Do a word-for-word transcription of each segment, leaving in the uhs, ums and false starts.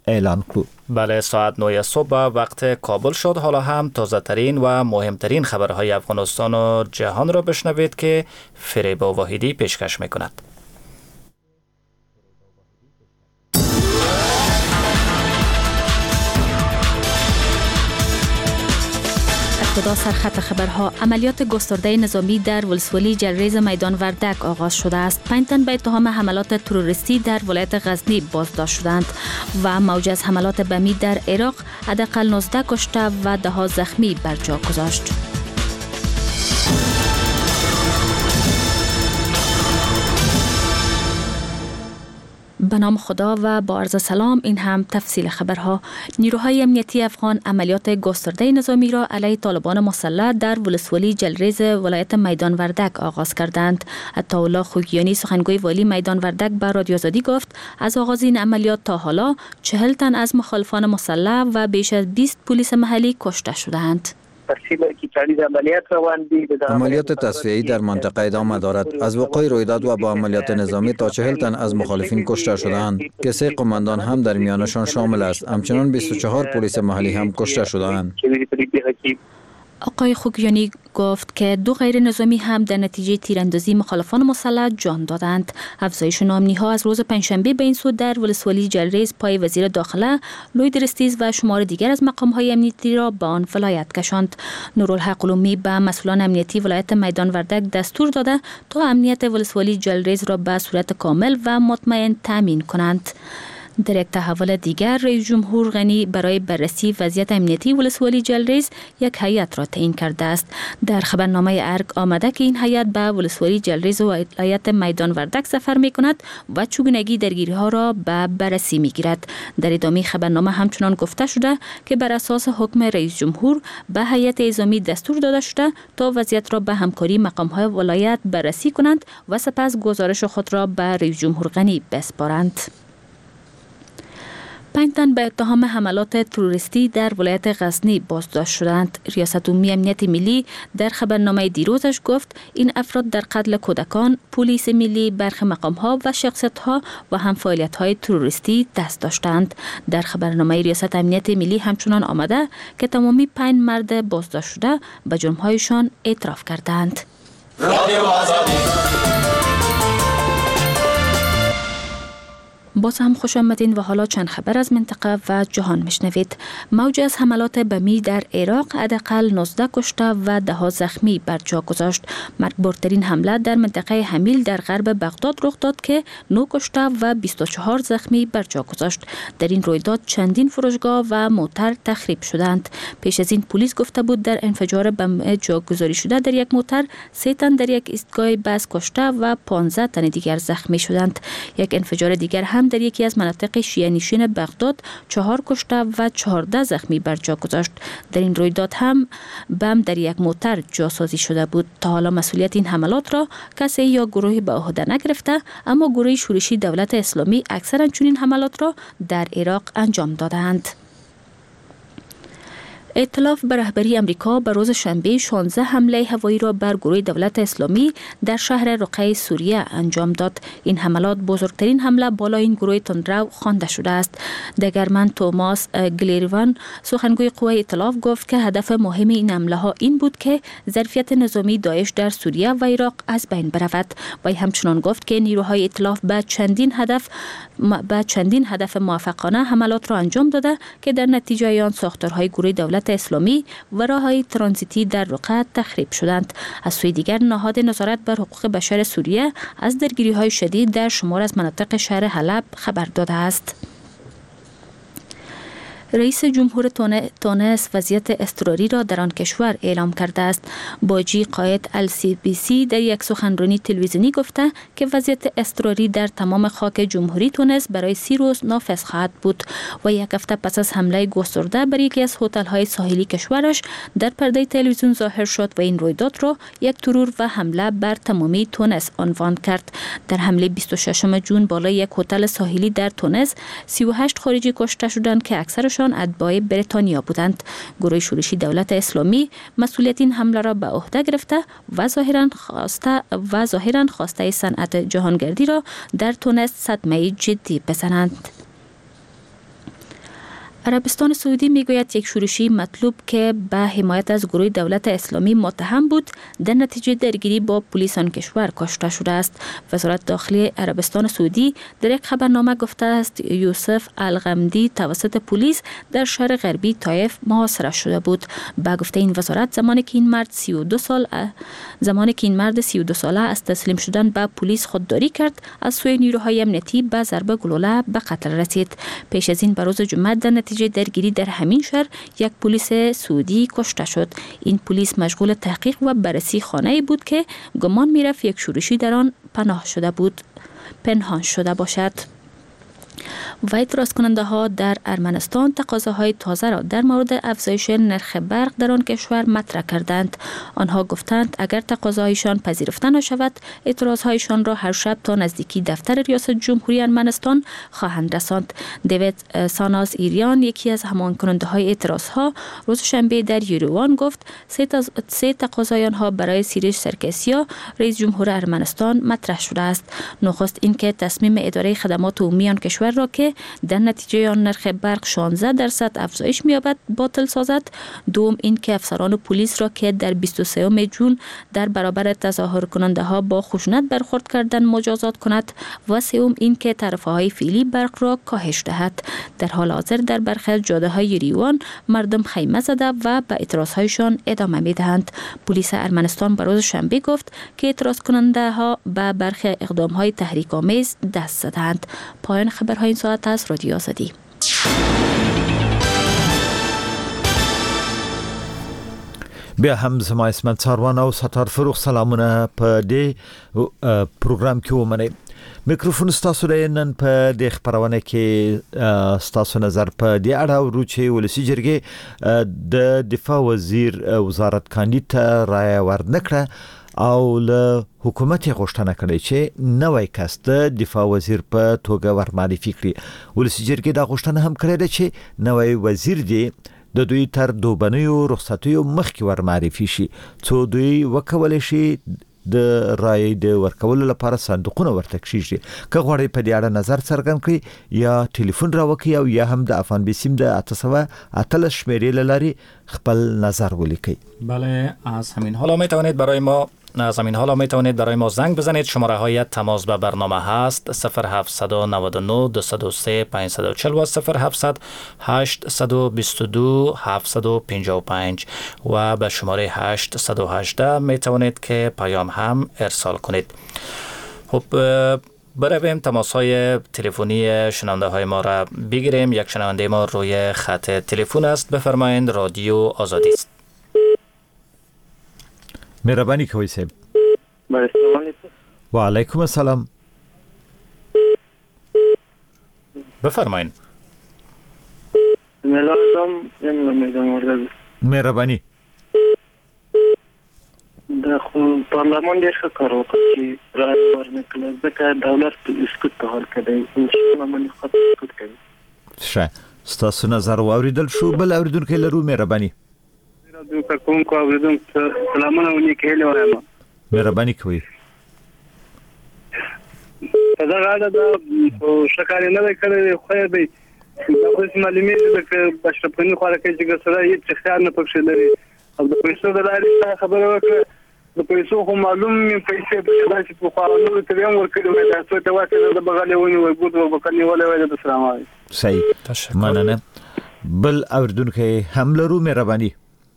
اعلان کرد. بله، ساعت نه صبح وقت کابل شد. حالا هم تازه ترین و مهمترین خبرهای افغانستان و جهان را بشنوید که فریبا واحدی پیشکش میکند. ابتدا سرخط خبرها. عملیات گسترده نظامی در ولسوالی جلریز میدان وردک آغاز شده است. پنج تن به اتهام حملات تروریستی در ولایت غزنی بازداشت شدند و موج از حملات بمی در عراق حداقل نوزده کشته و ده ها زخمی بر جا گذاشت. به نام خدا و با عرض سلام. این هم تفصیل خبرها. نیروهای امنیتی افغان عملیات گسترده نظامی را علیه طالبان مسلح در ولسوالی جلریز ولایت میدان وردک آغاز کردند. عطاالله خوگیانی سخنگوی والی میدان وردک به رادیو آزادی گفت از آغاز این عملیات تا حالا چهل تن از مخالفان مسلح و بیش از بیست پلیس محلی کشته شدند. عملیات تصفیه‌ای در منطقه ادامه دارد. از وقوع رویداد و با عملیات نظامی تا چهل تن از مخالفین کشته شدند که سه قماندان هم در میانشان شامل است. همچنان بیست و چهار پلیس محلی هم کشته شدند. آقای خوگیانی گفت که دو غیر نظامی هم در نتیجه تیراندازی مخالفان مسلح جان دادند. افزایش نامنی ها از روز پنجشنبه به این سو در ولسوالی جلریز پای وزیر داخله لوید رستیز و شمار دیگر از مقام های امنیتی را به آن ولایت کشاند. نورالحق علومی به مسئولان امنیتی ولایت میدان وردک دستور داده تا امنیت ولسوالی جلریز را به صورت کامل و مطمئن تامین کنند. در یک تحول دیگر، رئیس جمهور غنی برای بررسی وضعیت امنیتی ولسوالی جلریز یک هیئت را تعیین کرده است. در خبرنامه ارگ آمده که این هیئت به ولسوالی جلریز و ولایت میدان وردک سفر می کند و چگونگی درگیری ها را به بررسی می گیرد. در ادامه خبرنامه همچنان گفته شده که بر اساس حکم رئیس جمهور به هیئت اعزامی دستور داده شده تا وضعیت را به همکاری مقام های ولایت بررسی کنند و سپس گزارش خود را به رئیس جمهور غنی بسپارند. پنج تن به اتهام حملات تروریستی در ولایت غزنی بازداشت شدند. ریاست عمومی امنیت ملی در خبرنامه دیروزش گفت این افراد در قتل کودکان، پلیس ملی، برخی مقام‌ها و شخصیت‌ها و هم فعالیت‌های تروریستی دست داشتند. در خبرنامه ریاست امنیت ملی همچنان آمده که تمامی پنج مرد بازداشت شده به جرم‌هایشان اعتراف کردند. باز هم خوش آمدین و حالا چند خبر از منطقه و جهان میشنوید. موج از حملات بمی در عراق حداقل نوزده کشته و ده ها زخمی بر جا گذاشت. مرگبارترین حمله در منطقه حمیل در غرب بغداد رخ داد که نه کشته و بیست و چهار زخمی بر جا گذاشت. در این رویداد چندین فروشگاه و موتر تخریب شدند. پیش از این پلیس گفته بود در انفجار بم جاگذاری شده در یک موتر سه تن در یک ایستگاه بس کشته و پانزده تن دیگر زخمی شدند. یک انفجار دیگر هم در یکی از مناطق شیعه نشین بغداد چهار کشته و چهارده زخمی بر جا گذاشت. در این رویداد هم بم در یک موتر جاسازی شده بود. تا حالا مسئولیت این حملات را کسی یا گروهی به عهده نگرفته، اما گروه شورشی دولت اسلامی اکثرا چنین حملات را در عراق انجام دادند. ائتلاف به رهبری امریکا به روز شنبه شانزده حمله هوایی را بر گروه دولت اسلامی در شهر رقه سوریه انجام داد. این حملات بزرگترین حمله بالای این گروه تندرو خوانده شده است. دگرمن توماس گلیروان سخنگوی قوه ائتلاف گفت که هدف مهم این حمله ها این بود که ظرفیت نظامی داعش در سوریه و عراق از بین برود. و همچنان گفت که نیروهای ائتلاف به چندین هدف به چندین هدف موفقانه حملات را انجام داده که در نتیجه آن ساختارهای گروه دولت اسلامی و راههای ترانزیتی در رقه تخریب شدند. از سوی دیگر نهاد نظارت بر حقوق بشر سوریه از درگیری‌های شدید در شمار از مناطق شهر حلب خبر داده است. رئیس جمهور تونس وضعیت اضطراری را در آن کشور اعلام کرده است. باجی قائد ال-سی بی سی در یک سخنرانی تلویزیونی گفته که وضعیت اضطراری در تمام خاک جمهوری تونس برای سی روز نافذ خواهد بود و یک هفته پس از حمله گسترده بر یکی از هتل‌های ساحلی کشورش در پرده تلویزیون ظاهر شد و این رویداد را یک ترور و حمله بر تمامی تونس عنوان کرد. در حمله بیست و ششم ژوئن بالای یک هتل ساحلی در تونس سی و هشت خارجی کشته شدند که اکثرشان اتباع بریتانیا بودند. گروه شورشی دولت اسلامی مسئولیت این حمله را به عهده گرفته و ظاهرا خواسته و ظاهرا خواسته صنعت جهانگردی را در تونس صدمه جدی بزنند. عربستان سعودی میگوید یک شورشی مطلوب که به حمایت از گروه دولت اسلامی متهم بود در نتیجه درگیری با پلیس آن کشور کشته شده است. وزارت داخلی عربستان سعودی در یک خبرنامه گفته است یوسف الغمدی توسط پلیس در شهر غربی طایف محاصره شده بود. با گفته این وزارت زمانی که این مرد سی و دو سال زمانی که این مرد سی و دو ساله از تسلیم شدن به پلیس خودداری کرد، از سوی نیروهای امنیتی به ضربه گلوله به قتل رسید. پیش از این به روز جمعه در نتیجه درگیری در همین شهر یک پلیس سعودی کشته شد. این پلیس مشغول تحقیق و بررسی خانه‌ای بود که گمان می‌رفت یک شورشی در آن پناه شده بود پنهان شده باشد. و اعتراض کننده ها در ارمنستان تقاضاهای تازه را در مورد افزایش نرخ برق در آن کشور مطرح کردند. آنها گفتند اگر تقاضایشان پذیرفته نشود، اعتراض هایشان را هر شب تا نزدیکی دفتر ریاست جمهوری ارمنستان خواهند رساند. دیوید ساناز ایریان، یکی از همان کننده های اعتراض ها، روز شنبه در یروان گفت سه, تز... سه تقاضای آنها برای سیریش سرکسیا، رئیس جمهور ارمنستان مطرح شده است. نخست اینکه تصمیم اداره خدمات عمومی آن کشور را که در نتیجه آن نرخ برق شانزده درصد افزایش می‌یابد باطل سازد. دوم این که افسران پلیس را که در بیست و سوم ژوئن در برابر تظاهر کننده ها با خشونت برخورد کردن مجازات کند. و سوم این که تعرفه های فعلی برق را کاهش دهد. در حال حاضر در برخی از جاده های یریوان مردم خیمه زده و به اعتراض هایشان ادامه می‌دهند. پلیس ارمنستان به روز شنبه گفت که اعتراض کننده ها به برخی اقدام های تحریک آمیز دست زدند. پایان خبرهای این ساعت از رادیو آزادی. بیا هم زما اسمت ساروان او ستار فروغ سلامونه په دې پروګرام کې ومنئ. میکروفون ستاسو د نن په دې خبرونه کې ستاسو نظر په دې اړه ورو چې ولسی جرګې د دفاع وزیر وزارت کاندید ته رائے ورنکړه او له حکومت غوښتنه کړې چې نوې کس د دفاع وزیر په توګه ورمعرفي کړي. ولسی جرګې دا غوښتنه هم کړې ده چې نوې وزیر دی د دوی تر دوبنیو رخصتیو مخکې ورمعرفي شي څو دوی وکولای شي د رای د ورکولو لپاره صندوقونه ورته کشيږي. که غواړئ په دې اړه نظر څرګند کړئ یا ټلیفون راوکړئ او یا هم د افغان بیسیم د اته سوه اتلس شمیرې له لارې خپل نظر ولیکئ. بله، از همین حالا می توانید برای ما از همین حالا می توانید برای ما زنگ بزنید. شماره های تماس به برنامه هست صفر هفت نه نه دو صفر سه پنج چهار صفر و صفر هفت هشت دو دو هفت پنج پنج و به شماره هشت یک هشت می توانید که پیام هم ارسال کنید. خب برویم تماس های تلفنی شنونده های ما را بگیریم. یک شنونده ما روی خط تلفن است. بفرمایید، رادیو آزادی است. مهربانی کوي صاحب. السلام علیکم. و علیکم السلام. بفرمایید. ملازم نمیدونم ورده. مهربانی. د خو پارلمان ډېر ښه کار وکړ چې رایه ورنکړه، ځکه دولت اسکوت ته حال کړی، انشاءالله باندې خط اسکوت کوي. ښه، ستاسو نظر واوریدل شو. بل اوریدونکی لرو. مهربانی. د کوم کو اوریدونکو سلامونه ولیکل وایم. مهربانی کوي. دا غاړه د شکاري نه کړی خو به د اوس معلومات د بشرپنی خو راکې چې ګسره هیڅ ښکار نه پکښې لري او د پیسو د لارې خبره وکړه. د پیسو خو معلوم پیسې په داسې په قانونو کې هم ورکړي وي، دا څه ته واکه د بغلې ونی وي ګوت وبکني ولا وي د سلام علیکم. صحیح، مننه. بل اوریدونکی هم لرو. مهربانی.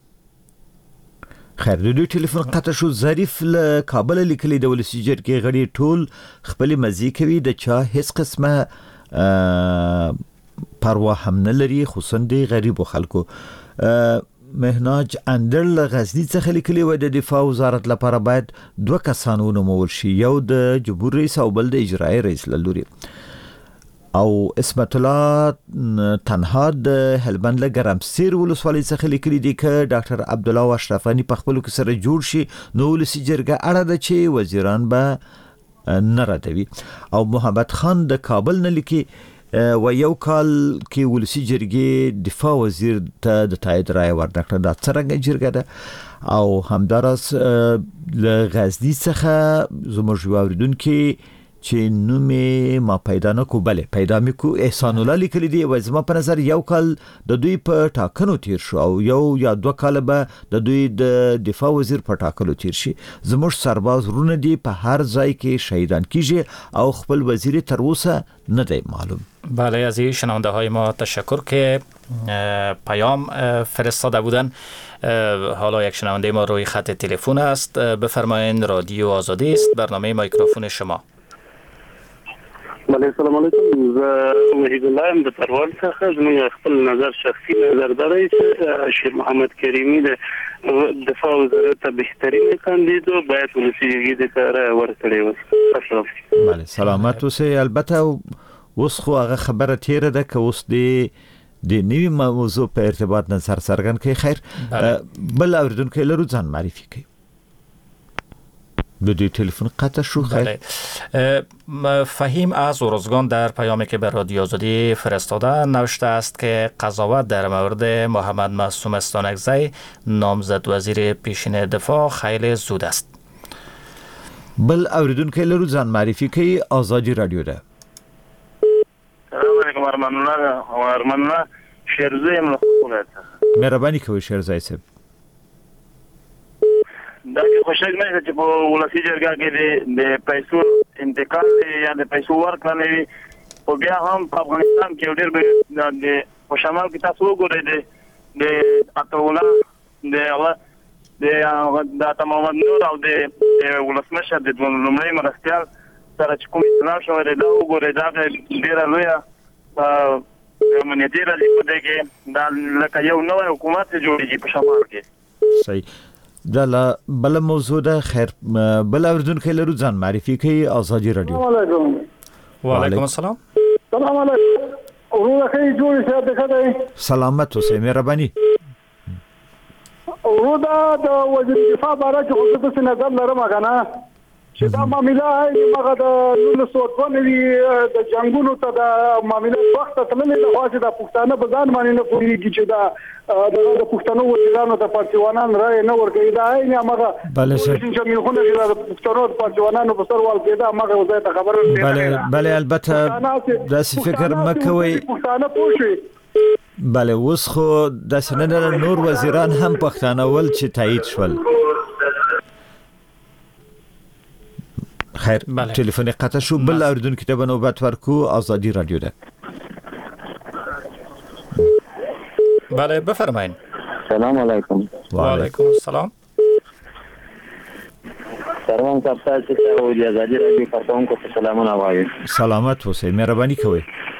خیر، د دوی ټلیفون قطع شو. ظریف له کابل لیکلي د ولسی جرګې غړي ټول خپل مزي کوي، د چا هیڅ قسمه پروا هم نه لري، خصوصا د غریبو خلکو. مهناج اندر له غزنی څخه لیکلي و د دفاع وزارت لپاره باید دوه کسان ونومول شي، یو د جمهور رئیس او بل د اجرایي رئیس له لوري. او اسمت الله تنها د هلبند له ګرمسیر ولسوالۍ څخه لیکلي دي که ډاکټر عبدالله او اشرف غني په خپلو کې سره جوړ شي نو ولسي جرګه اړه ده چې وزیران به نه ردوي. او محمد خان د کابل نه لیکي و یو کال کې ولسي جرګې دفاع وزیر ته د تایید رایه ورنکړه. دا څرنګه جرګه ده؟ او همداراز له غزني څخه زموږ یو اوریدونکي چې نوم ما پیدا نکو بله پیدا میکو احسان الله لیکلی دی و زما په نظر یو کال د دوی په ټاکنو تیر شو او یو یا دوه کال به د دوی د دفاع وزیر په ټاکلو تیر شي زموږ سرباز رونه دی په هر ځای کې شهیدان کیږي او خپل وزیر تر اوسه نه دی معلوم. بله از شنونده های ما تشکر که پیام فرستاده بودن. حالا یک شنونده ما روی خط تلفن است. بفرمایید رادیو آزادی است، برنامه میکروفون شما. بله سلام علیکم. زه وحید الله ام د پروان څخه. زموږ خپل نظر شخصي نظر دی چې شیر محمد کریمی د دفاع وزارت ته بهترین کاندیدو باید ولسی جرګې د کار ورکړي وي. بله سلامت اوسئ. البته اوس خو هغه خبره تیره ده که اوس دی د نوی موضوع په ارتباط نظر څرګند کړي. خیر بل اوریدونکو لرو ځان معرفي کړي. بدوی تلفن قطع شو. خیر فهیم از ارزگان در پیامی که به رادیو آزادی فرستاده نوشته است که قضاوت در مورد محمد معصوم استانکزی نامزد وزیر پیشین دفاع خیلی زود است. بل اوریدونکو لرو ځان معرفي کړي. آزادی رادیو ده. سلام علیکم. ارمان الله ارمان الله شیرزی ملخص. مهرباني کوئ شیرزی صاحب. دا چې خوشحال نه چې په ولسی جرګه کې د پیسو انتقال یا د پیسو ورکړه وي او بیا هم په افغانستان کې ډېر د خوشامل کې تاسو وګورئ د اتولا د د د تمام نور او د ولسمشر د لومړی مرستيال سره چې کوم اصلاح شوی دی دا وګورئ دا ډېره لویه د امنیتي راځي په کې دا لکه یو نوی حکومت جوړیږي په شمال کې. صحیح. دا بل موضوع ده. خیر بل اوریدونکو لرو ځان معرفي کوي. آزادی رادیو. السلام علیکم. وعلیکم السلام. سلام علیکم. ورونه کې جوړ شه د خدای سلامت اوسئ. مهرباني. ورونه د وزیر دفاع باره کې خو څه نظر لرم کنه چې دا معاملې هغه مغه د نولس سوه دوه نوي د جنگونو ته د معاملې وخت ته تللې د خاصه د پښتانه په ځان باندې نه پوهیږي چې دا د پښتنو وزیرانو ته پارتیوانان رائے نه ورکړي. دا نه مغه بله سر چې موږ خو نه د پښتنو پارتیوانانو په سر وال کېدا مغه وځي ته خبره نه. بله بله البته داسې فکر مکوئ. پښتانه پوښي. بله اوس خو داسې نه نور وزیران هم پښتانه ول چې تایید شول. خیر تلفن قطع شو. بل اوریدونکو ته به نوبت ورکو. آزادی رادیو ده. بله بفرمایید. سلام علیکم. و علیکم السلام. سلام تاسو ته او د آزادی رادیو کارکونکو ته سلامونه وایم. سلامت اوسئ. مهرباني کوئ.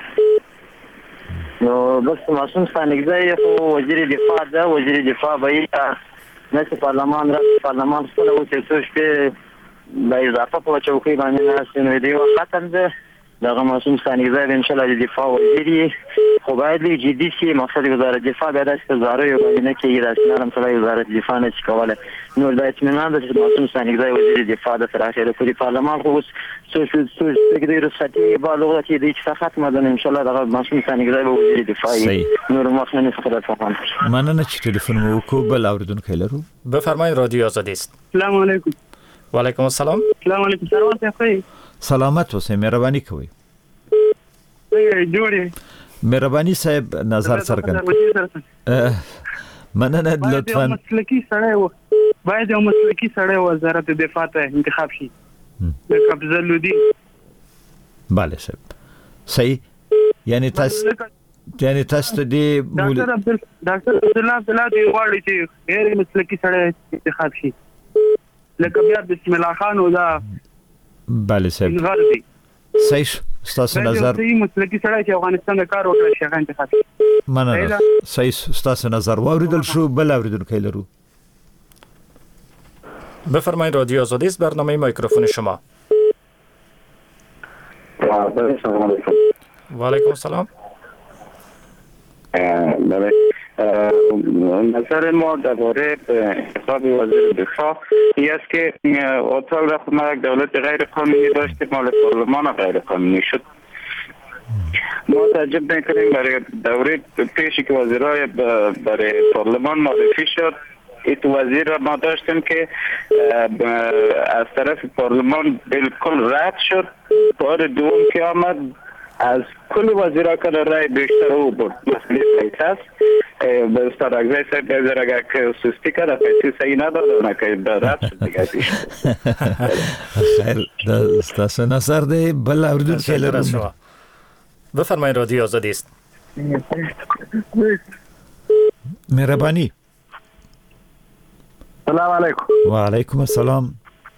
نو بس معصوم استانکزی خو وزیر دفاع ده. وزیر دفاع به نه پارلمان را پارلمان خپل او چې څه شپه د اضافه په چوکۍ باندې ناست نو دی وختم ده دغه معصوم استانکزی ان شاء الله د دفاع وزیر خو باید جدي شي. مقصد وزارت دفاع باید از زارو یو باندې کې راځي نرم سره وزارت دفاع نه کوله. نو د اطمینان د معصوم استانکزی وزیر دفاع د تر اخره پورې پارلمان خو څه څه څه کې د رساتي بالغ چې د اتفاقات مدن ان شاء الله د معصوم استانکزی وزیر دفاع نور مخنه خبره فهم. مننه چې تلیفون مو وکړ. بل اوریدونکو لرو. بفرمایید رادیو آزادی است. السلام علیکم. و علیکم السلام. السلام علیکم. سلام علیکم. سلامت اوسئ. مهرباني کوئ. جوړی. مهرباني صاحب نظر څرګند. مننه لطفا. مسلکی سړی و باید یو مسلکی سړی وزارت دفاع ته انتخاب شي. د قبضه لودي. بله صاحب صحیح. یعنی تاسو یعنی تاسو دی ډاکټر عبد ډاکټر عبد الله عبد الله دی واړی چې غیر مسلکی سړی انتخاب شي. لکه بیا بسم الله خان او دا بله صاحب غردي. صحیح. ستاسو نظر صحیح مسلکی سړی چې افغانستان د کار وکړي شي انتخاب شي. مننه. صحیح ستاسو نظر واوریدل شو. بل اوریدونکو لرو. بفرمایید رادیو آزادی است، برنامه میکروفون شما. و علیکم السلام. بله نظر ما درباره انتخاب وزیر دفاع این است که اتاق رفت ما یک دولت غیر قانونی داشتیم مال پارلمان غیر قانونی شد. ما تعجب نکنیم برای دوره پیشی که وزیرای برای پارلمان معرفی شد ایت وزیر را ما داشتیم که از طرف پارلمان بالکل رد شد. بار دوم که آمد از کل وزیرا که رای بیشتر او برد. مسئله پیسه است. به استاد اگزای صاحب بیزر اگر که سستی کرده پیسی صحیح نداده اونه که رد شد دیگه پیش. خیر دست نظر ده بل اوردون که لرم. بفرمایید رادیو آزادی است. مهربانی. سلام علیکم. و علیکم السلام.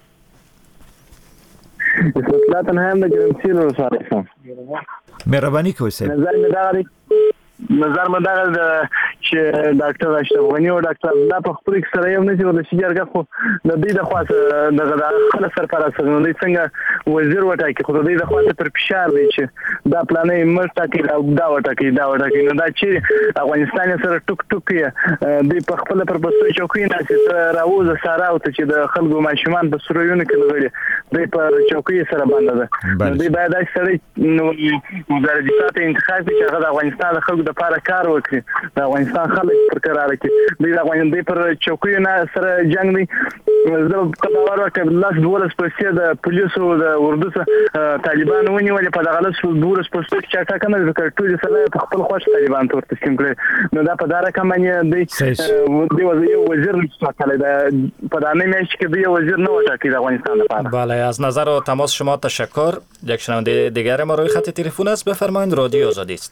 اصلاحاتن هم د ګرمسیر ورسره مهرباني کوئ سه نظر مې دا نظر مې دا چې ډاکټر اشرف غنی او ډاکټر عبدالله په خپل کې سره یو نه چې ولسی جرګه خو د دې د خاص دغه خپل سرپرست نه څنګه وزیر وټاکي خو د دې د خاص پر فشار دی چې دا پلانې مرته کې دا وټاکي دا وټاکي نو دا چې افغانستان سره ټوک ټوک دی په خپل پر بسوي چوکۍ نه چې راوځه ساره او چې د خلکو ماشومان په سرویونه کې لګړي دی په چوکۍ سره باندې ده دی باید سره نو وزارت دفاع انتخاب چې هغه د افغانستان د خلکو د لپاره کار وکړي د افغانستان خلک پر قرار کې دی د افغانستان پر چوکۍ نه سره جنگ دی زه په باور وکړم لاس دولس پسې د پولیسو د اردو طالبان ونیول په دغه لاس دولس پسې چې ټاکنه وکړ ټول سره په خپل خوښ طالبان تور تسلیم کړي نو دا په دغه کمانه دی دی وزیر ټاکلی دا په دانه میش کې دی وزیر نه وټاکي د افغانستان لپاره. بله از نظر و تماس شما تشکر. یک شنونده دیگر ما روی خط تلفن است. بفرمایید رادیو آزادی است.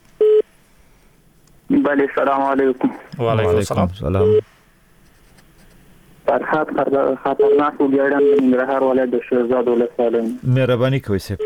بله سلام علیکم. و علیکم السلام. سلام. فرحات خطرناک و بیارن به ننگرهار ولایت د شیرزاد ولسوالۍ. مهرباني کوئ سه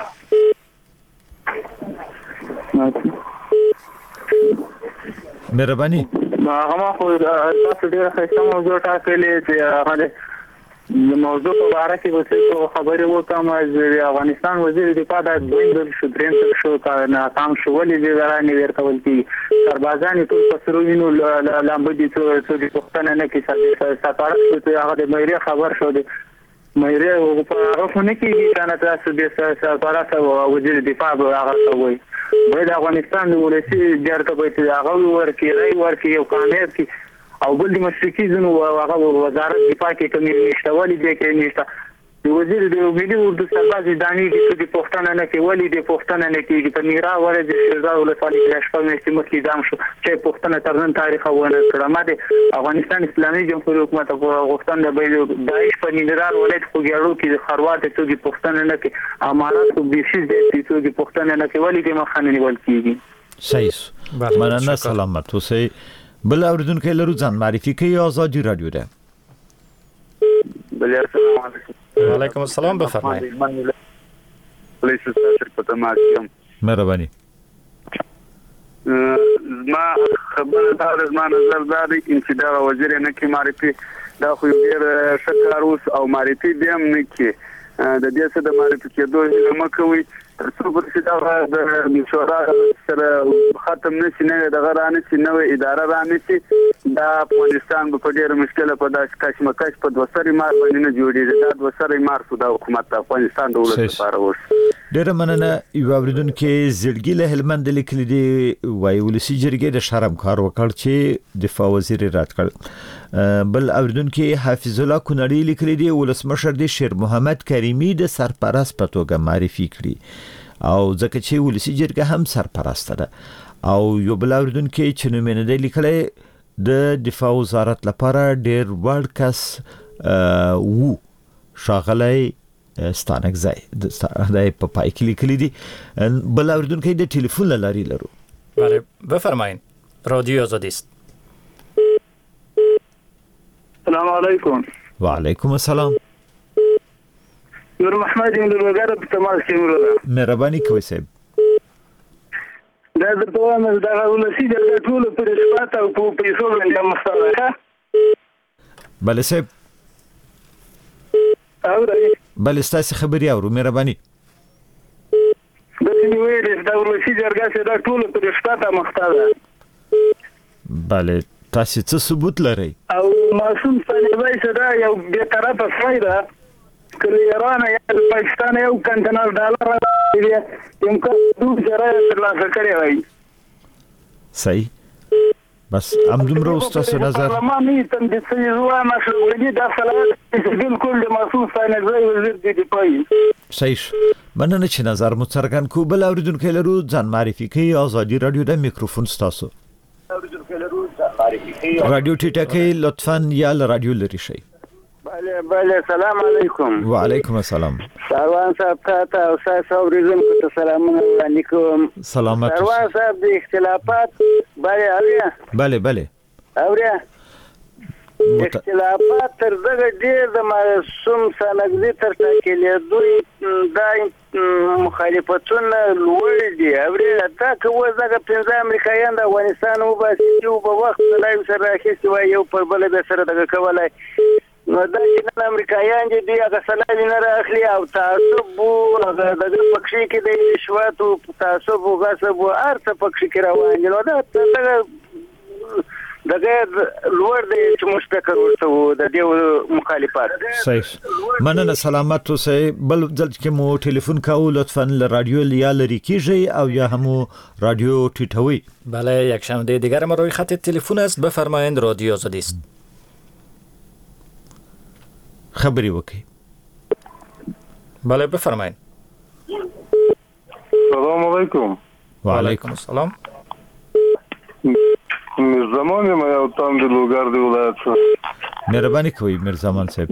مهرباني هغه خو تاسو ډیره ښه موضوع ټاکلې چې هغه د موضوع په اړه کې وڅ خبرې وکم چې افغانستان وزیر دفاع د دوی شو دریم شو نه تام شو ولې د غرانې ورته ولتي سربازان ټول پسروینو لامبدي څو د پښتنه نه کې ساتاره چې هغه د مېری خبر شو د مېری په هغه خو نه کېږي کنه تاسو د سربازه وزیر دفاع هغه وایي د افغانستان د ولسی جرګه به هغه ورکی راي ورکی یو قانون کې او بل د مشرقي زنو هغه وزارت دفاع کې کومې نشته ولې دې کې نشته د وزیر د ملي اردو سرباز دانی کې د پښتنه نه کې ولې د پښتنه نه کې په میرا ولې د شیرزاد ولسوالۍ کې شپږ میاشتې مخکې ځام شو چې پښتنه ترنن تاریخ ونه کړه ما د افغانستان اسلامي جمهوریت حکومت په غوښتنه به دایښ په ننګرهار ولایت خوګیاړو کې خروات ته د پښتنه نه کې امارات او بیسیز د ته د پښتنه نه کې ولې د مخانه نیول کیږي. صحیح مننه سلامت اوسئ. بل اوریدونکو لرو ځان معرفي کوي آزادی رادیو ده. بل السلام علیکم. و علیکم السلام بفرمایید. پولیس سټیشن په تماس یم. مهرباني. ما خبره دا زما نظر دا دی چې دا وزیر نه کی معرفي دا خو ډیر شکر اوس او معرفي دیم نه کی د دې څه د معرفي کېدو نه مکوي تر څو چې دا د مشوره سره ختم نشي نه د غرانه چې نوې اداره رانشي دا افغانستان په ډیر مشکله په داس کشمکش په دوسري مار باندې نه جوړیږي دا دوسري مار سود حکومت افغانستان د ولس لپاره ورس ډیر مننه. یو اوریدونکو زړګي له هلمند لیکل دي وای ولسی جرګې د شرم کار وکړ چې دفاع وزیر رات کړ. بل اوریدونکو حافظ الله کونړی لیکل دي ولسمشر د شیر محمد کریمی د سرپرست په توګه معرفي کړی او ځکه چې ولسی جرګه هم سرپرست ده او یو بل اوریدونکو چې نومینه دی لیکلی د دفاع وزارت لپاره ډیر وړ کس وو شاغلی ستانکزای د په پای کې لیکلی دي. بل اوریدونکو د ټلیفون لاري لرو. بله بفرمایید رادیو آزادی است. السلام علیکم. و علیکم السلام. نور محمد یم د وګړو په تماس کې مرده. مهرباني کوئ صاحب. دا د دوه مز دا ولسی د ټول پر شپات او په پیسو باندې مستوي. بله صاحب. اورئ. بله ستاسو خبري اورو مهرباني. د دې ویل دا ولسی جرګه چې دا ټول پر شپات مستوي. بله تاسو څه ثبوت لرئ؟ او معصوم طالبای صدا یو به طرفه فایده کله ایران یا پاکستان یو کنټینر ډالر دی امکان دوه زره ترلاسه کړی وای. صحیح. بس همدومره اوس تاسو نظر پارلمان یې تم د سیزوا مشروعیت د صلاحیت بالکل د محسوس ثانګزای وزیر د دفاع صحیح مننه چې نظر مو څرګند کو. بل اوریدونکو لرو ځان معرفي کوي. آزادي رادیو د میکروفون تاسو رادیو ټیټه لطفا یا رادیو لري شي. بله بله سلام علیکم. و علیکم السلام. سروان صاحب ته او تاسو اوریدم ته سلامونه وعلیکم. سلامت. سروان صاحب د اختلافات بله اوریا بله بله اوریا اختلافات تر دغه ډیر د معصوم سنګزي تر ټاکلې دوی د مخالفتونه لوړ دي. اوریا تا کوه زګه پنځه امریکایان د افغانستان او باسي یو په وخت لای سره راخېستي وای یو پر بل به سره دغه کولای نو دا چې امریکایان دي هغه سلام نه راخلي او تعصب او دغه پکشي کې د رشوت او تعصب او غصب او ارته پکشي کې روان دي. نو دا دغه دغه لوړ دی چې مشتکر ورته د دې مخالفت. صحیح مننه سلامت اوسئ. بل ځل چې مو ټلیفون کاوه لطفا ل رادیو یا لری کیږي او یا هم رادیو ټیټوي. بله یک شنبه دیگر ما روی خط تلفن است. بفرمایید رادیو آزادی است. خبری وکي. بله بفرمایید. سلام علیکم. و علیکم السلام. مرزامان ما یو تام د لوګر دی ولایت څخه. مهرباني کوئ مرزامان صاحب.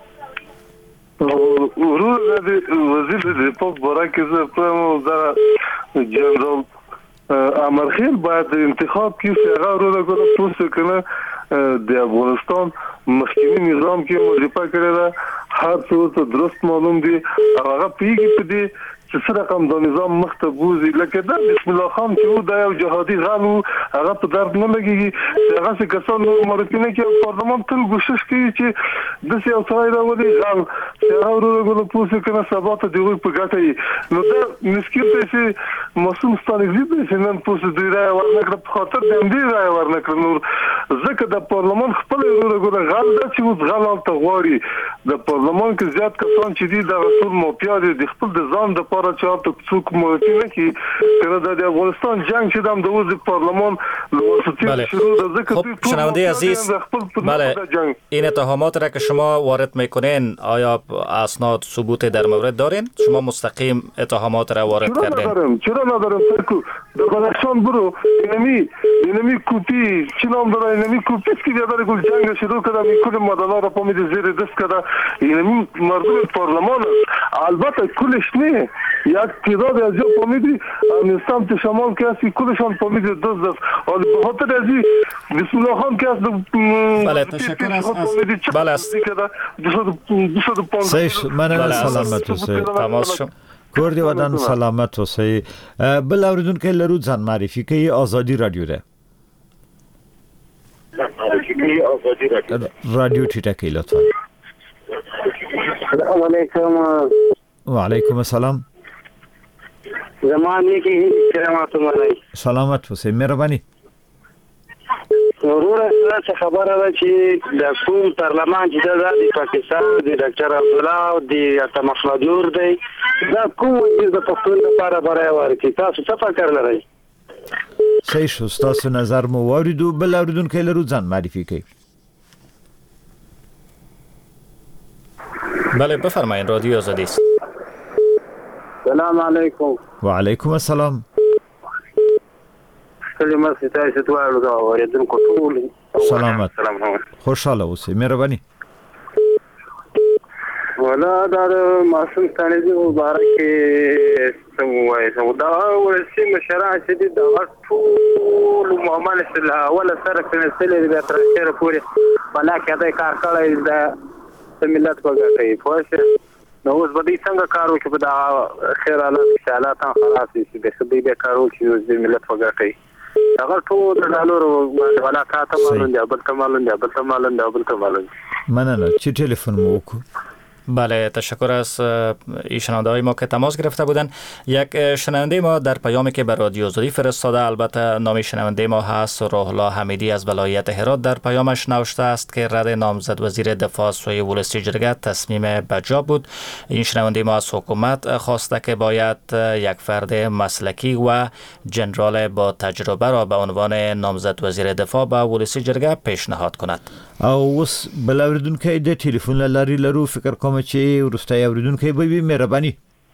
ورور د وزیر د دفاع برکه زه په دا جنرال امرخیل باید انتخاب کیږي هغه ورور غوړه پوسټ کنه د افغانستان مخکنی نظام کې مضیفه کړی دا هر څه درست معلوم دي هغه پیږي په دې چې سره کوم د نظام مختبوزي لکه دا بسم الله خان چې دا یو جهادي غالو هغه په درد نه لګيږي هغه څه کسانو مرتینه کې پارلمان تل کوشش کوي چې د سیاست راوړي غال هغه ورغلو پوسټ کنه سبات دی په ګټي نو دا مسکین چې مسوم ستانګزي چې نن پوسټ دی راي ورنکړه په خاطر د دې راي ورنکړه نور ځکه د پارلمان خپل ورغلو غال د چې غال ته غوري د پارلمان کې زیات کسان چې دي د رسول موپیا دي د خپل د ځان د پاره چاته څوک مرتینه کې کړه د افغانستان جنگ چې د دوز پارلمان بله. خب شنونده عزیز بله این اتهامات را که شما وارد میکنین آیا اسناد ثبوت در مورد دارین؟ شما مستقیم اتهامات را وارد چرا کردین؟ ندارم چرا ندارم سرکو در بدخشان برو اینمی اینمی کوپی چی نام داره اینمی کوپی که بیادر گل جنگ شروع کردم این کل مدالا را پامید زیر دست کرده اینمی مردم پارلمان است البته کلش نه یک تعداد از جا پامیدی افغانستان تا شمال که هستی کلشان پامید دوست است ولی به خاطر ازی بسم الله خان که هست بله تشکر است بله است صحیح مننه سلامت اوسئ. تماس شم کور دی ودان سلامت اوسئ. بل اوریدونکو لرو ځان معرفي کوي. آزادي رادیو ده رادیو ټیټه کوي لطفا. السلام علیکم. و علیکم السلام. زمانه کې کرامات ملای سلامت اوسئ. مهرباني. ورور څه خبره ده چې د کوم پارلمان چې د پاکستان د ډاکټر عبدالله او د اتم احمدور دی دا کوم د پښتون لپاره برای ورکی تاسو څه فکر لرئ؟ صحیح شو تاسو نظر مو واردو. بل اوریدونکو لرو ځان معرفي کوي. بله بفرمایید رادیو آزادی است. سلام علیکم. و علیکم السلام. کلمه ستاسو ته ورته اوریدونکو ټول سلامت خوشاله اوسئ. مهرباني. ولا دا معصوم ثاني مبارک سموي سمو دا ورسي مشرع شديد دا ټول معاملې سره ولا سره کنسلې د ترشر پورې ولا کده کار کړی دا ملت وګټي فوشه نو اوس به دې څنګه کارو چې په دا خیرانات حالات خلاص شي د خدای به کارو چې د ملت وګټي هغه ټول د ډالرو ولا کاته مالون دی بل ته مالون دی بل ته مالون دی بل ته مالون. مننه چې ټلیفون مو وکړو. بله، تشکر از این شنونده های ما که تماس گرفته بودن. یک شنونده ما در پیامی که به رادیو آزادی فرستاده، البته نام شنونده ما هست روح الله حمیدی از ولایت هرات، در پیامش نوشته است که رد نامزد وزیر دفاع سوی ولسی جرگه تصمیم بجا بود. این شنونده ما از حکومت خواسته که باید یک فرد مسلکی و جنرال با تجربه را به عنوان نامزد وزیر دفاع به ولسی جرگه پیشنهاد کند. او اوس بل اوریدونکو د ټلیفون لاري لرو، فکر کوم چې ورسته اوریدونکو به وي. مهرباني.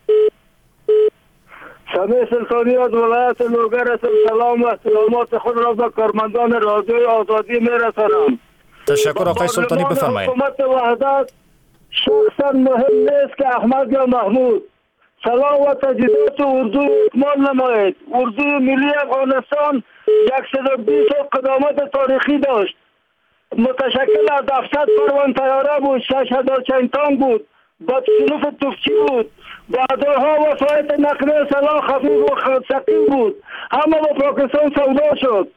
سمیع سلطانی از ولایت لوگر است. سلام و سلامات خود را به کارمندان رادیو آزادی میرسانم. تشکر آقای سلطانی، بفرمایید. حکومت وحدت شخصا مهم نیست که احمد یا محمود سلام و تجهیزات اردو اکمال نماید. اردو ملی افغانستان صد و بیست قدامت تاریخی داشت. متشکل از هفتصد پروان طیاره بود، شش هزار چنگ تانک بود، با صنوف توپچی بود، بهادرها وسایط نقلیه سلاح خفیف و ثقیل بود. همه با پاکستان سودا شد.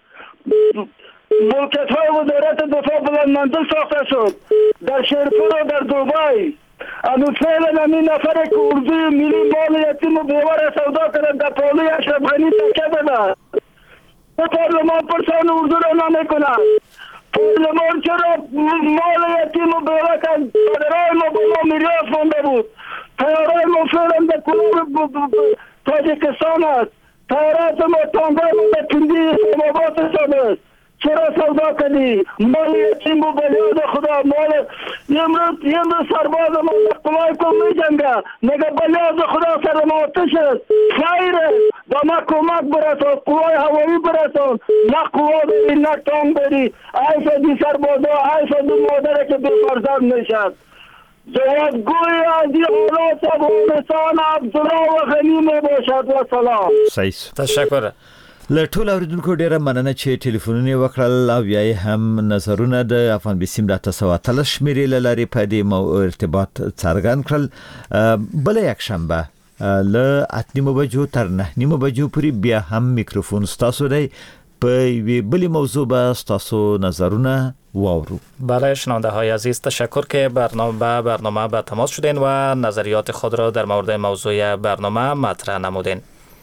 ملکیت های وزارت دفاع بلندمنزل ساخته شد در شیرپور و در دبی. اما فعلا همین نفر که اردوی ملی مال یتیم و بیوار سودا کردن در پالی اشرف غنی تکه دادن. پارلمان پرسان اردو را نمی کنند. پارلمان چرا مال یتیم و بیوار کردن؟ پدرهای ما با ما میراث مانده بود. طیارهای ما فعلا در کنار تاجیکستان است. طیارات ما تانگای ما در کندی اسلام آباد شده است. چرا سودا کردی؟ مال یتیم و بلیاد خدا مال امروز امروز سرباز ما قوای کن می جنگه نگه بلیاد خدا سر ما آتش است. خیره با ما کمک برسان، قوای هوایی برسان، نه قوا بری نه تانک بری. ایف دی سربازا ایف دی مادره که بی فرزند نشد. جوابگوی از این حالات افغانستان عبدالله و غنی می باشد. و سلام. صحیح. تشکر. له ټول اوریدونکو ډیره مننه چې ټلیفونونه وکړل او بیا هم نظرونه د افغان بیسیم د تاسو اتل شمیرې لاري په دې مو ارتباط څرګند کړل. بل یک شنبه له اتنیمو بجو تر نهنیمو بجو پورې بیا هم میکروفون ستاسو دی، په بلی موضوع به ستاسو نظرونه واورو. بله شنونده های عزیز، تشکر که برنامه برنامه به تماس شدین و نظریات خود را در مورد موضوع برنامه مطرح نمودین.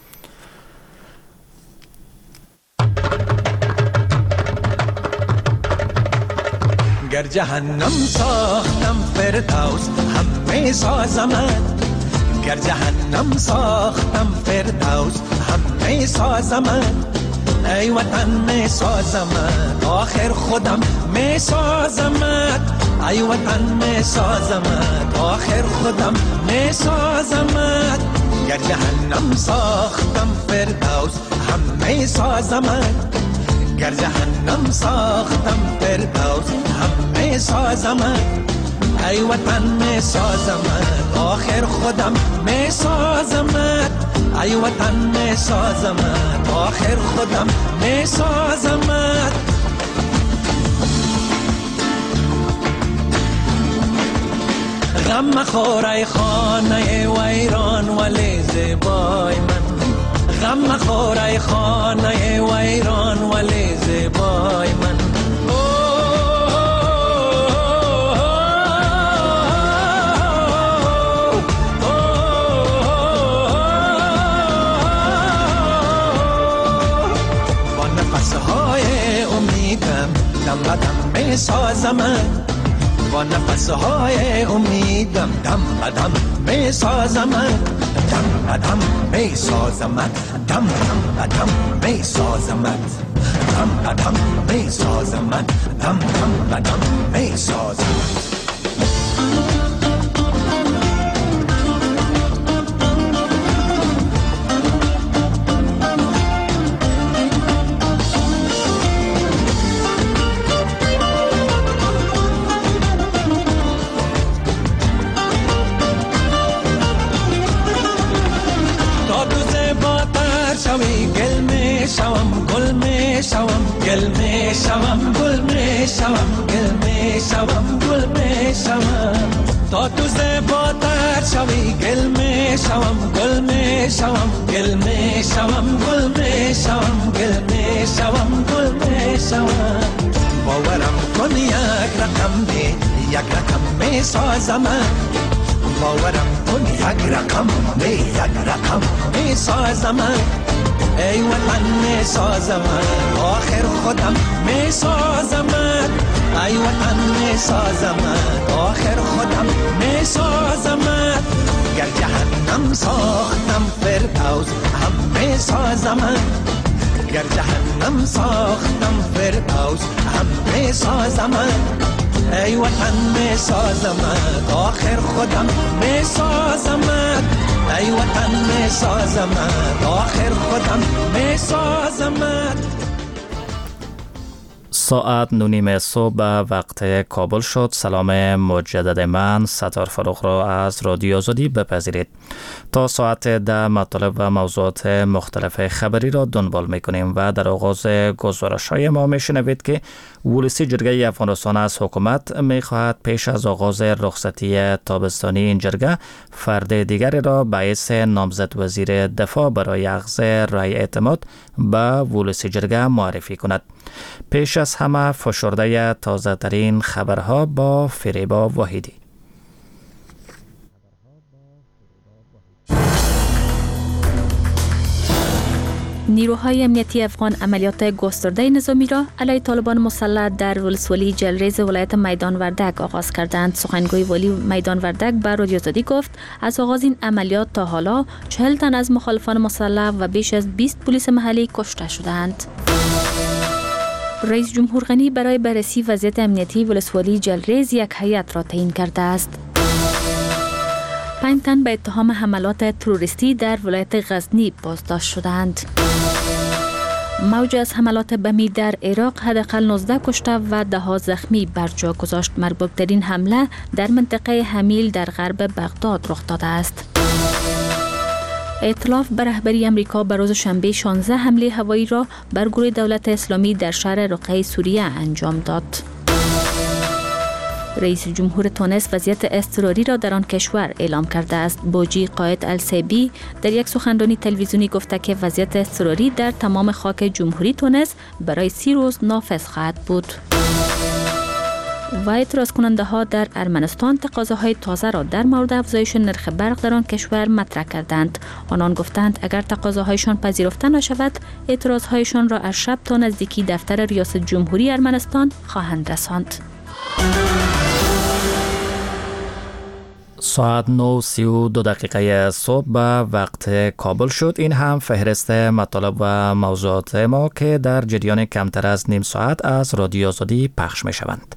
گر جهنم ساختم فردوس همه سازمت، گر جهنم ساختم فردوس همه سازمت، ای وطن می سازمت آخر خودم می سازمت، ای وطن می سازمت آخر خودم می سازمت، گر جهنم ساختم فردوس همه سازمت، گر جهنم ساختم فردوس همه سازمت، ای وطن می سازمت آخر خودم می سازمت، ای وطن می سازمت آخر خودم می سازمت. غم مخور ای خانه ویران ولی زیبای من، غم مخور ای خانه ویران ولی زیبای من. با نفسهای امیدم دم به دم می سازمت، با نفسهای امیدم دم به دم می سازمت، دم به دم می سازمت، دم دم به دم می سازمت، دم به دم می سازمت، دم دم به دم می سازمت. گل می شوم گل می شوم گل می شوم گل می شوم تا تو زیباتر شوی، گل می شوم گل می شوم گل می شوم گل می شوم گل می شوم گل می شوم. باورم کن یک رقم بی یک رقم می سازمت، باورم کن یک رقم به یک رقم می سازم ای وطن می سازم آخر خودم می سازم ای وطن می سازم آخر خودم می سازم گر جهنم ساختم فردوس هم می سازم گر جهنم ساختم فردوس هم می سازم ای وطن می سازم آخر خودم می سازم ای وطن می سازم آخر خودم می سازم. ساعت نونیم صبح وقت کابل شد. سلام مجدد من ستار فروغ را از رادیو آزادی بپذیرید. تا ساعت ده مطالب و موضوعات مختلف خبری را دنبال میکنیم و در آغاز گزارش های ما میشنوید که ولسی جرگه افغانستان از حکومت میخواهد پیش از آغاز رخصتی تابستانی این جرگه فرد دیگری را باعث نامزد وزیر دفاع برای اخذ رای اعتماد به ولسی جرگه معرفی کند. پیش از همه فشرده تازه ترین خبرها با فریبا واحدی. نیروهای امنیتی افغان عملیات گسترده نظامی را علیه طالبان مسلح در ولسوالی جلریز ولایت میدان وردک آغاز کردند. سخنگوی والی میدان وردک به رادیو آزادی گفت از آغاز این عملیات تا حالا چهل تن از مخالفان مسلح و بیش از بیست پلیس محلی کشته شدند. رئیس جمهور غنی برای بررسی وضعیت امنیتی ولسوالی جلریز یک هیئت را تعیین کرده است. پنج تن به اتهام حملات تروریستی در ولایت غزنی بازداشت شدند. موج از حملات بمی در عراق حداقل نوزده کشته و ده ها زخمی بر جا گذاشت. مربوط‌ترین حمله در منطقه حمیل در غرب بغداد رخ داده است. ائتلاف به رهبری امریکا به روز شنبه شانزده حمله هوایی را بر گروه دولت اسلامی در شهر رقه سوریه انجام داد. رئیس جمهور تونس وضعیت اضطراری را در آن کشور اعلام کرده است. بوجی قائد السیبی در یک سخنرانی تلویزیونی گفته که وضعیت اضطراری در تمام خاک جمهوری تونس برای سی روز نافذ خواهد بود. و اعتراض کننده ها در ارمنستان تقاضاهای تازه را در مورد افزایش نرخ برق در آن کشور مطرح کردند. آنان گفتند اگر تقاضاهایشان پذیرفته نشود، اعتراضهایشان را از شب تا نزدیکی دفتر ریاست جمهوری ارمنستان خواهند رساند. ساعت نه سی و دو دقیقه صبح به وقت کابل شد. این هم فهرست مطالب و موضوعات ما که در جریان کمتر از نیم ساعت از رادیو آزادی پخش می شوند.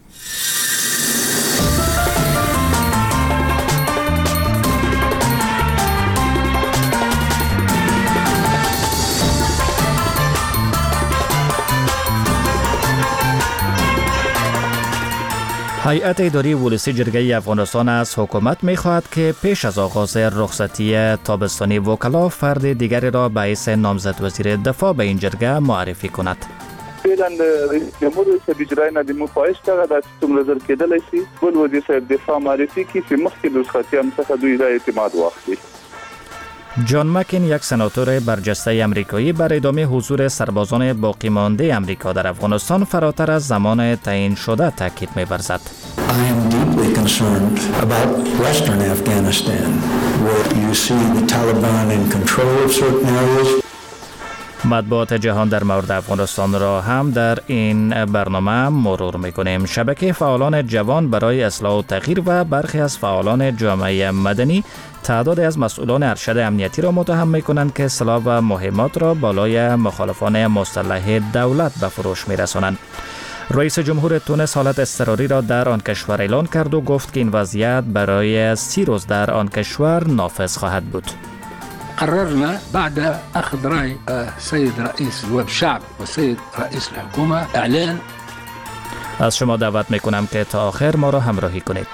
هیئت اداری ولسی جرگه افغانستان از حکومت می‌خواهد که پیش از آغاز رخصتی تابستانی وکلا فرد دیگری را باعث نامزد وزیر دفاع به این جرگه معرفی کند. فعلا رئیس جمهور صاحب اجرای ندیمو خواهش کړه دا چې څومره زر کېدلی شي بل وزیر صاحب دفاع معرفي کړي چې مخکې د رخصتي هم څخه دوی د اعتماد واخلي. جان مکین یک سناتور برجسته امریکایی بر ادامه حضور سربازان باقی مانده امریکا در افغانستان فراتر از زمان تعیین شده تاکید می‌ورزد. I am deeply concerned about western Afghanistan where you see the Taliban in control of certain areas. مطبوعات جهان در مورد افغانستان را هم در این برنامه مرور می‌کنیم. شبکه فعالان جوان برای اصلاح و تغییر و برخی از فعالان جامعه مدنی تعداد از مسئولان ارشد امنیتی را متهم می‌کنند که سلاح و مهمات را بالای مخالفان مسلح دولت به فروش می‌رسانند. رئیس جمهور تونس حالت اضطراری را در آن کشور اعلان کرد و گفت که این وضعیت برای سی روز در آن کشور نافذ خواهد بود. قررنا بعد أخذ رأي السيد رئيس الشعب والسيد رئيس الحكومة اعلان. از شما دعوت میکنم که تا آخر ما را همراهی کنید.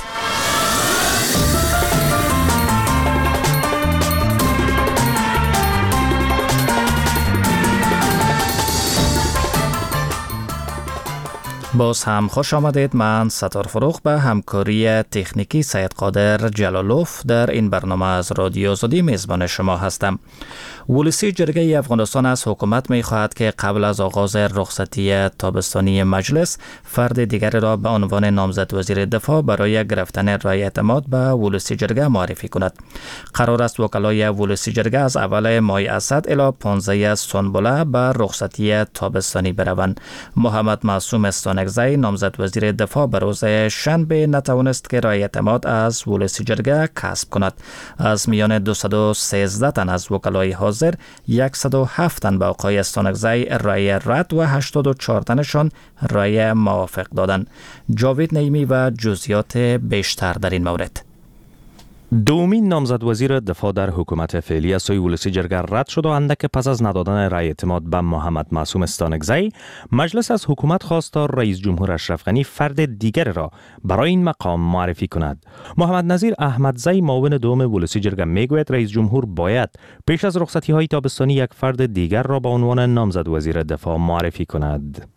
باز هم خوش آمدید. من ستار فروغ به همکاری تکنیکی سید قادر جلالوف در این برنامه از رادیو آزادی میزبان شما هستم. ولسی جرگه افغانستان از حکومت می خواهد که قبل از آغاز رخصتی تابستانی مجلس فرد دیگری را به عنوان نامزد وزیر دفاع برای گرفتن رای اعتماد به ولسی جرگه معرفی کند. قرار است وکلای ولسی جرگه از اول ماه اسد الی پانزده سنبله به رخصتی تابستانی بروند. محمد معصوم استانکزی نامزد وزیر دفاع به روز شنبه نتوانست که رای اعتماد از ولسی جرگه کسب کند. از میان دویست و سیزده تن از وکلای حاضر صد و هفت تن به آقای استانکزی رای رد و هشتاد و چهار تنشان رای موافق دادند. جاوید نعیمی و جزئیات بیشتر در این مورد. دومین نامزد وزیر دفاع در حکومت فعلی از سوی ولسی جرگه رد شد و اندک پس از ندادن رای اعتماد به محمد معصوم استانکزی، مجلس از حکومت خواست تا رئیس جمهور اشرف غنی فرد دیگر را برای این مقام معرفی کند. محمد نظیر احمدزی معاون دوم ولسی جرگه میگوید رئیس جمهور باید پیش از رخصتی های تابستانی یک فرد دیگر را به عنوان نامزد وزیر دفاع معرفی کند.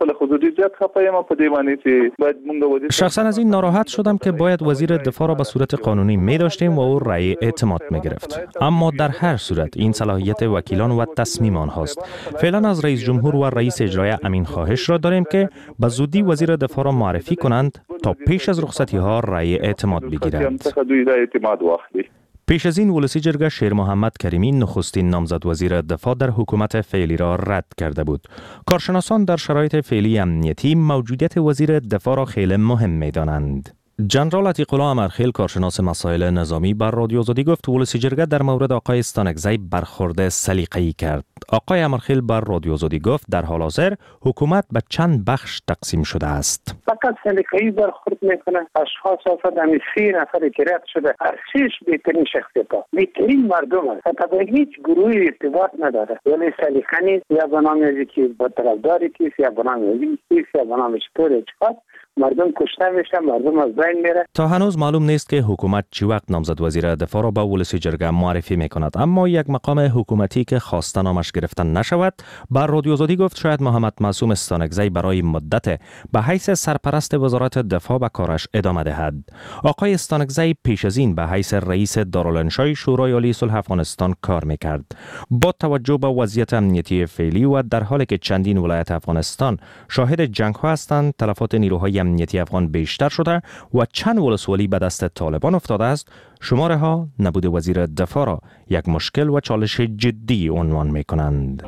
شخصا از این ناراحت شدم که باید وزیر دفاع را به صورت قانونی می داشتیم و او رأی اعتماد می گرفت. اما در هر صورت این صلاحیت وکیلان و تصمیم آنهاست. فعلا از رئیس جمهور و رئیس اجرایی امین خواهش را داریم که به زودی وزیر دفاع را معرفی کنند تا پیش از رخصتی ها رأی اعتماد بگیرند. پیش از این ولسی جرگه شیر محمد کریمی نخستین نامزد وزیر دفاع در حکومت فعلی را رد کرده بود. کارشناسان در شرایط فعلی امنیتی موجودیت وزیر دفاع را خیلی مهم می‌دانند. جنرال عتیق الله امرخیل کارشناس مسائل نظامی بر رادیو آزادی گفت ولسی جرگه در مورد آقای استانکزی برخورد سلیقه‌ای کرد. آقای امرخیل بر رادیو آزادی گفت در حال حاضر حکومت به چند بخش تقسیم شده است. فقط سلیقه‌ای برخورد میکنه. اشخاص افراد همی سی نفر که رد شده از شش بهترین شخصیت‌ها بهترین مردم است. حتی هیچ گروهی ارتباط نداره. ولی سلیقه نیست یا به نام یکی با طرفداری کیست یا به نام یکی یا به نام شطور اشخاص مردم کشته میشن، مردم از بین میره. تا هنوز معلوم نیست که حکومت چی وقت نامزد وزیر دفاع را به ولسی جرگه معرفی میکند، اما یک مقام حکومتی که خواسته نامش گرفتن نشود بر رادیو آزادی گفت شاید محمد معصوم استانکزی برای مدت به حیث سرپرست وزارت دفاع به کارش ادامه دهد. آقای استانکزی پیش از این به حیث رئیس دارالانشای شورای عالی صلح افغانستان کار میکرد. با توجه به وضعیت امنیتی فعلی و در حالی که چندین ولایت افغانستان شاهد جنگ ها هستند، تلفات نیروهای امنیتی افغان بیشتر شده و چند ولسوالی به دست طالبان افتاده است. شماره ها نبود وزیر دفاع را یک مشکل و چالش جدی عنوان می کنند.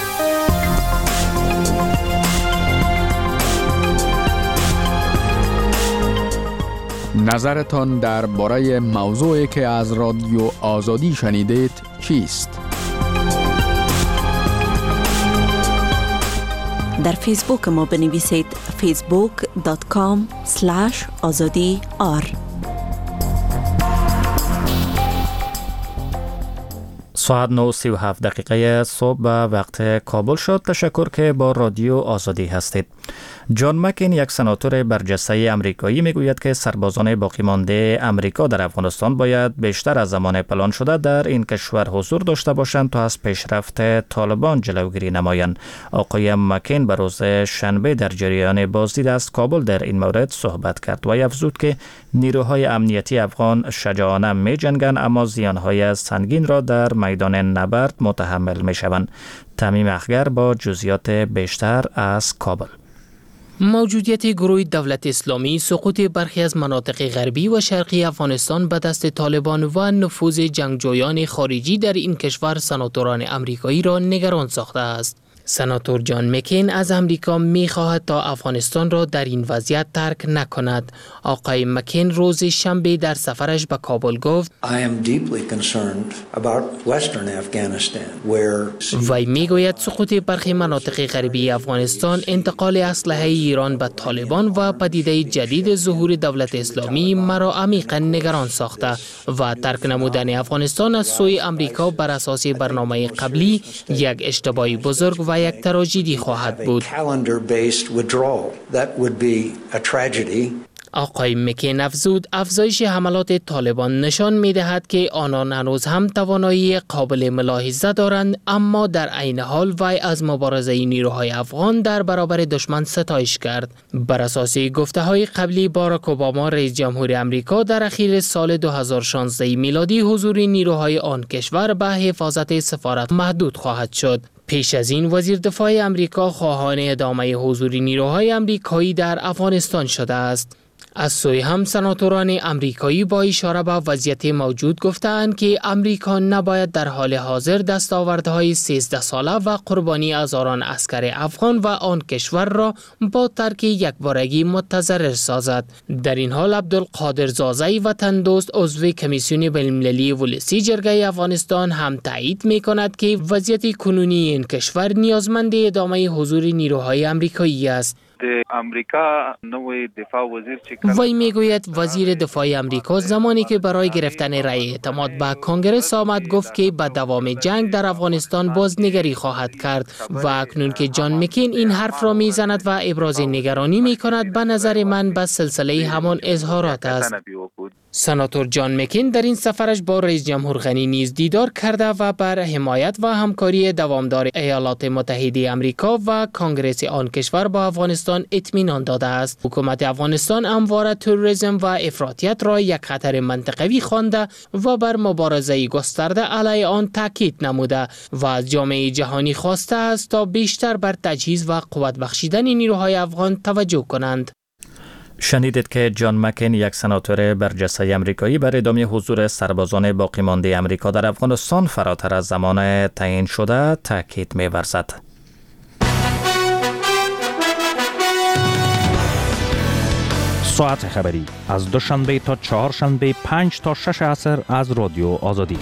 نظرتان درباره موضوعی که از رادیو آزادی شنیدید چیست؟ در فیسبوک ما بنویسید فیسبوک دات کام اسلش آزادی آر. ساعت نه و سی و هفت دقیقه صبح به وقت کابل شد. تشکر که با رادیو آزادی هستید. جان مکین یک سناتور برجسته امریکایی میگوید که سربازان باقی مانده امریکا در افغانستان باید بیشتر از زمان پلان شده در این کشور حضور داشته باشند تا از پیشرفت طالبان جلوگیری نمایند. آقای مکین به روز شنبه در جریان بازدید از کابل در این مورد صحبت کرد و افزود که نیروهای امنیتی افغان شجاعانه می جنگند اما زیانهای سنگین را در میدان نبرد متحمل می شوند. تمیم اخگر با جزئیات بیشتر از کابل. موجودیت گروه دولت اسلامی، سقوط برخی از مناطق غربی و شرقی افغانستان به دست طالبان و نفوذ جنگجویان خارجی در این کشور سناتوران امریکایی را نگران ساخته است. سناتور جان مکین از امریکا می خواهد تا افغانستان را در این وضعیت ترک نکند. آقای مکین روز شنبه در سفرش به کابل گفت وی می گوید سقوط برخی مناطق غربی افغانستان، انتقال اسلحه ایران به طالبان و پدیده جدید ظهور دولت اسلامی مرا عمیقا نگران ساخته و ترک نمودن افغانستان از سوی امریکا بر اساس برنامه قبلی یک اشتباه بزرگ و یک تراژدی خواهد بود. آقای مکین افزود افزایش حملات طالبان نشان می دهد که آنان هنوز هم توانایی قابل ملاحظه دارند، اما در عین حال وی از مبارزه نیروهای افغان در برابر دشمن ستایش کرد. بر اساس گفته های قبلی باراک اوباما رئیس جمهور امریکا در اخیر سال دو هزار و شانزده میلادی حضور نیروهای آن کشور به حفاظت سفارت محدود خواهد شد. پیش از این وزیر دفاع امریکا خواهان ادامه حضور نیروهای امریکایی در افغانستان شده است. از سوی هم سناتوران امریکایی با اشاره به وضعیت موجود گفتند که امریکا نباید در حال حاضر دستاوردهای سیزده ساله و قربانی هزاران عسکر افغان و آن کشور را با ترک یکبارگی متضرر سازد. در این حال عبدالقادر زازی وطن دوست عضو کمیسیون بین‌المللی ولسی جرگه افغانستان هم تایید می کند که وضعیت کنونی این کشور نیازمند ادامه حضور نیروهای امریکایی است. امریکا نوی دفاع وزیر چه وی میگوید وزیر دفاع امریکا زمانی که برای گرفتن رأی اعتماد به کنگره آمد گفت که به دوام جنگ در افغانستان بازنگری خواهد کرد و اکنون که جان مکین این حرف را میزند و ابراز نگرانی میکند، به نظر من به سلسله همان اظهارات است. سناتور جان مکین در این سفرش با رئیس جمهور غنی نیز دیدار کرده و بر حمایت و همکاری دوامدار ایالات متحده امریکا و کنگره آن کشور با افغانستان اطمینان داده است. حکومت افغانستان همواره تروریسم و افراطیت را یک خطر منطقوی خوانده و بر مبارزه گسترده علیه آن تاکید نموده و از جامعه جهانی خواسته است تا بیشتر بر تجهیز و قوت بخشیدن نیروهای افغان توجه کنند. شنیدید که جان مکین، یک سناتور برجسته امریکایی، بر ادامه حضور سربازان باقی مانده امریکا در افغانستان فراتر از زمان تعیین شده تاکید می‌ورزد. ساعت خبری از دوشنبه تا چهارشنبه پنج تا شش عصر از رادیو آزادی.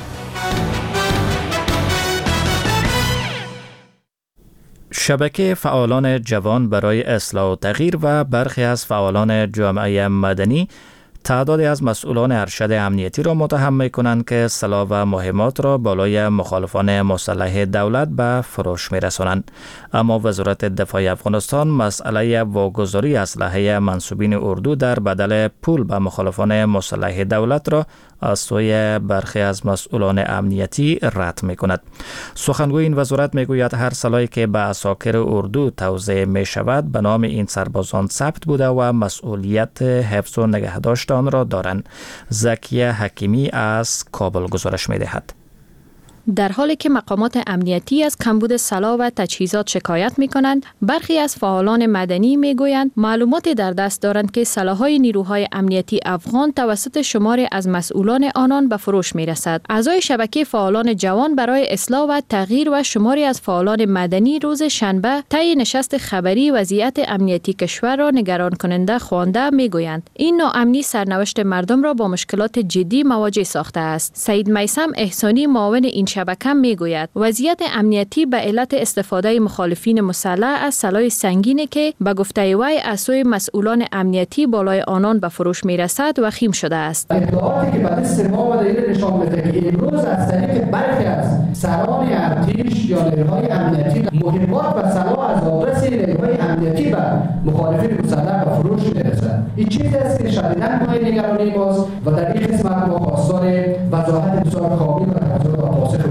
شبکه فعالان جوان برای اصلاح و تغییر و برخی از فعالان جامعه مدنی تعدادی از مسئولان ارشد امنیتی را متهم می‌کنند که سلاح و مهمات را بالای مخالفان مسلح دولت به فروش می‌رسانند. اما وزارت دفاع افغانستان مسئله واگذاری اسلحه منسوبین اردو در بدل پول به مخالفان مسلح دولت را از سوی برخی از مسئولان امنیتی رد می‌کند. سخنگوی این وزارت می‌گوید هر سلاحی که به عساکر اردو توزیع می‌شود به نام این سربازان ثبت بوده و مسئولیت حفظ و نگهداشت آن را دارند. زکیه حکیمی از کابل گزارش می‌دهد. در حالی که مقامات امنیتی از کمبود سلاح و تجهیزات شکایت می کنند، برخی از فعالان مدنی می گویند معلوماتی در دست دارند که سلاح‌های نیروهای امنیتی افغان توسط شماری از مسئولان آنان به فروش می رسد. اعضای شبکه فعالان جوان برای اصلاح و تغییر و شماری از فعالان مدنی روز شنبه طی نشست خبری وضعیت امنیتی کشور را نگران کننده خوانده می گویند این ناامنی سرنوشت مردم را با مشکلات جدی مواجه ساخته است. سید میثم احسانی، معاون این شبکه میگوید وضعیت امنیتی به علت استفاده مخالفین مسلح از سلاح سنگینی که به گفته وی از سوی مسئولان امنیتی بالای آنان به فروش میرسد وخیم شده است. ادعاتی که به دست ما و دلیل نشان میده که امروز از طریق برخی از سران ارتش یا نیروهای امنیتی مهمات و سلاح از آدرس نیروهای امنیتی به مخالفین مسلح به فروش میرسد. این چیزی است که شدیداً مایه نگرانی ماست و در این قسمت ما خواستار وضاحت بسیار کامل و تفصیلی و پاسخ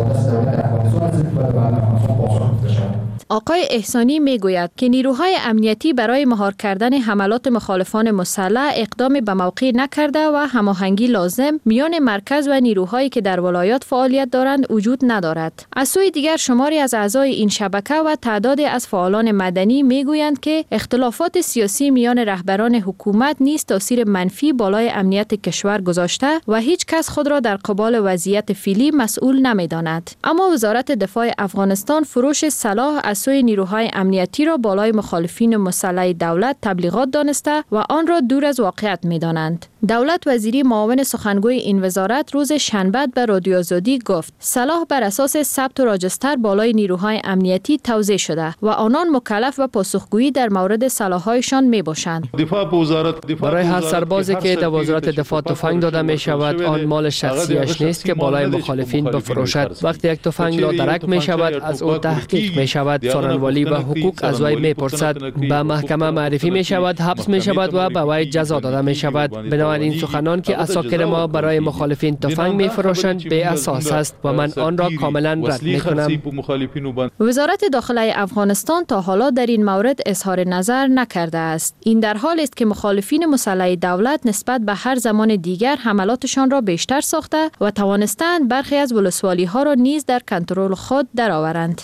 آقای احسانی میگوید که نیروهای امنیتی برای مهار کردن حملات مخالفان مسلح اقدام به موقع نکرده و هماهنگی لازم میان مرکز و نیروهایی که در ولایات فعالیت دارند وجود ندارد. از سوی دیگر شماری از اعضای این شبکه و تعدادی از فعالان مدنی میگویند که اختلافات سیاسی میان رهبران حکومت نیز تاثیر منفی بالای امنیت کشور گذاشته و هیچ کس خود را در قبال وضعیت فعلی مسئول نمیداند. اما وزارت دفاع افغانستان فروش سلاح از سوی نیروهای امنیتی را بالای مخالفین مسلح دولت تبلیغات دانسته و آن را دور از واقعیت می‌دانند. دولت وزیری معاون سخنگوی این وزارت روز شنبه به رادیو آزادی گفت سلاح بر اساس ثبت و راجستر بالای نیروهای امنیتی توزیع شده و آنان مکلف به پاسخگویی در مورد سلاح‌هایشان میباشند. برای هر سربازی که در وزارت دفاع تفنگ داده می شود آن مال شخصیش نیست که بالای مخالفین بفروشد. وقتی یک تفنگ نادرک می شود از او تحقیق می شود سارنوالی و حقوق از وی می پرسد. به محکمه معرفی می شود، حبس می شود و به وی جزا داده می شود. بنابراین سخنان که اساکر ما برای مخالفین تفنگ می فروشند بی اساس است و من آن را کاملا رد می کنم. وزارت داخلی افغانستان تا حالا در این مورد اظهار نظر نکرده است. این در حالی است که مخالفین مسلح دولت نسبت به هر زمان دیگر حملاتشان را بیشتر ساخته و توانستند برخی از ولسوالی ها را نیز در کنترل خود درآورند.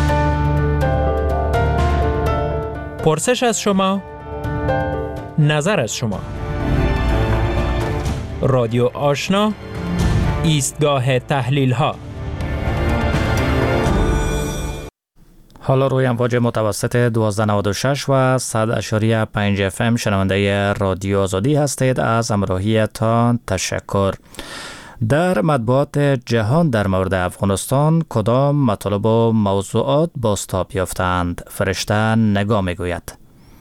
پرسش از شما، نظر از شما. رادیو آشنا، ایستگاه تحلیل ها. حالا روی امواج متوسط دوازده نود و شش و صد اشاری پنج اف ام شنونده رادیو آزادی هستید. از همراهیتان تشکر. در مطبوعات جهان در مورد افغانستان کدام مطالب و موضوعات بازتاب یافتند؟ فرشته نگاه میگوید.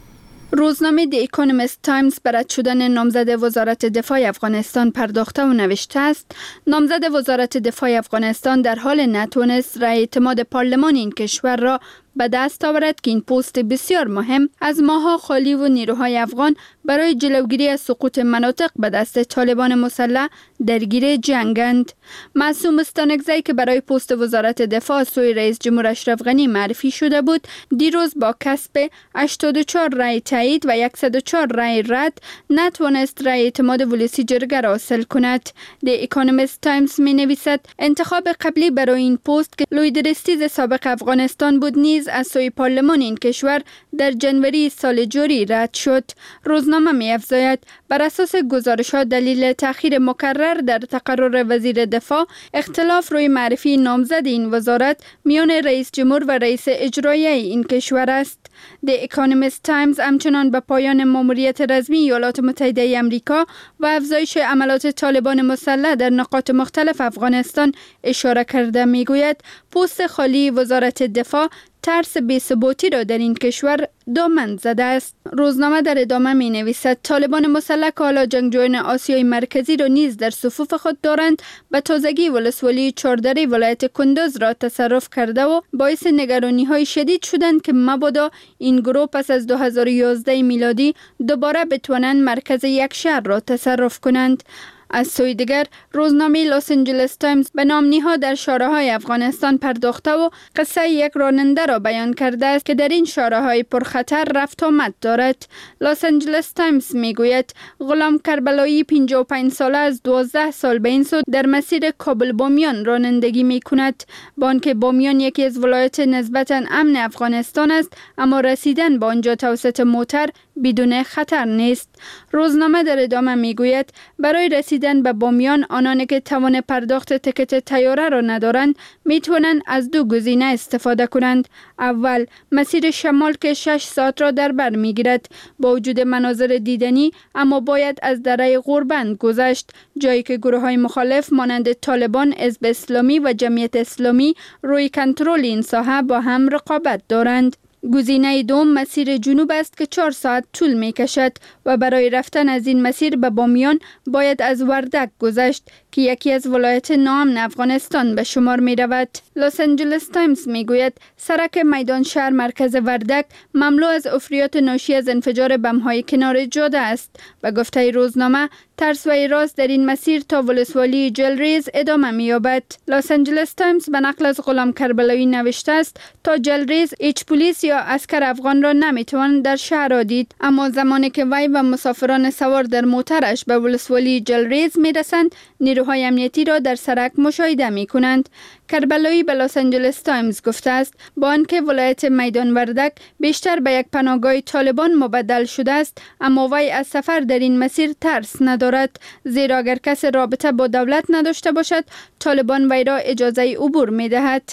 روزنامه دی اکونومیست تایمز به رد شدن نامزد وزارت دفاع افغانستان پرداخته و نوشته است نامزد وزارت دفاع افغانستان در حال نتوانست رأی اعتماد پارلمان این کشور را به دست آورد که این پست بسیار مهم از ماها خالی و نیروهای افغان برای جلوگیری از سقوط مناطق به دست طالبان مسلح درگیر جنگند. معصوم استانکزی که برای پست وزارت دفاع سوی رئیس جمهور اشرف غنی معرفی شده بود، دیروز با کسب هشتاد و چهار رأی تایید و صد و چهار رأی رد نتوانست رأی اعتماد ولسی جرگه را حاصل کند. دی اکونومیست تایمز می نویسد انتخاب قبلی برای این پست که لویدرستیز سابق افغانستان بود نیز از سوی پارلمان این کشور در جنوری سال جاری رد شد. روزنامه می افزاید بر اساس گزارش‌ها دلیل تأخیر مکرر در تقرر وزیر دفاع اختلاف روی معرفی نامزد این وزارت میان رئیس جمهور و رئیس اجرایی این کشور است. دی اکونومیست تایمز همچنان به پایان ماموریت رسمی ایالات متحده آمریکا و افزایش عملات طالبان مسلح در نقاط مختلف افغانستان اشاره کرده میگوید پست خالی وزارت دفاع ترس بی‌ثباتی را در این کشور دامن زده است. روزنامه در ادامه می نویسد طالبان مسلح که حالا جنگجویان آسیای مرکزی را نیز در صفوف خود دارند به تازگی ولسوالی چاردره ولایت کندوز را تصرف کرده و باعث نگرانی های شدید شدند که مبادا این گروه پس از دو هزار و یازده میلادی دوباره بتوانند مرکز یک شهر را تصرف کنند. از سوی دیگر روزنامه لاس آنجلس تایمز به نامنی‌ها در شارع‌های افغانستان پرداخته و قصه یک راننده را بیان کرده است که در این شارع‌های پرخطر رفت آمد دارد. لاس آنجلس تایمز میگوید غلام کربلایی پنجاه و پنج ساله از دوازده سال به این سو در مسیر کابل بامیان رانندگی میکند. با آنکه بامیان یکی از ولایات نسبتاً امن افغانستان است، اما رسیدن به آنجا توسط موتر بدون خطر نیست. روزنامه در ادامه میگوید برای رسیدن به بامیان آنانی که توان پرداخت تکت طیاره را ندارند میتوانند از دو گزینه استفاده کنند. اول مسیر شمال که شش ساعت را در بر میگیرد با وجود مناظر دیدنی، اما باید از دره غوربند گذشت، جایی که گروه های مخالف مانند طالبان، حزب اسلامی و جمعیت اسلامی روی کنترل این ساحه با هم رقابت دارند. گزینه دوم مسیر جنوب است که چهار ساعت طول می کشد و برای رفتن از این مسیر به بامیان باید از وردک گذشت که یکی از ولایت ناامن افغانستان به شمار می رود. لاس آنجلس تایمز می گوید سرک میدان شهر مرکز وردک مملو از افریات ناشی از انفجار بم‌های کنار جاده است. و گفته روزنامه ترس و ایراز در این مسیر تا ولسوالی جلریز ادامه می یابد. لاس آنجلس تایمز به نقل از غلام کربلایی نوشته است تا جلریز هیچ پلیس یا عسکر افغان را نمی توان در شهر دید، اما زمانی که وی و مسافران سوار در موترش به ولسوالی جلریز می رسند نیروهای امنیتی را در سرک مشاهده می کنند. کربلایی به لاس آنجلس تایمز گفته است با آنکه ولایت میدان وردک بیشتر به یک پناهگاه طالبان مبدل شده است، اما وی از سفر در این مسیر ترس ندارد، زیرا اگر کسی رابطه با دولت نداشته باشد طالبان وی را اجازه عبور می دهد.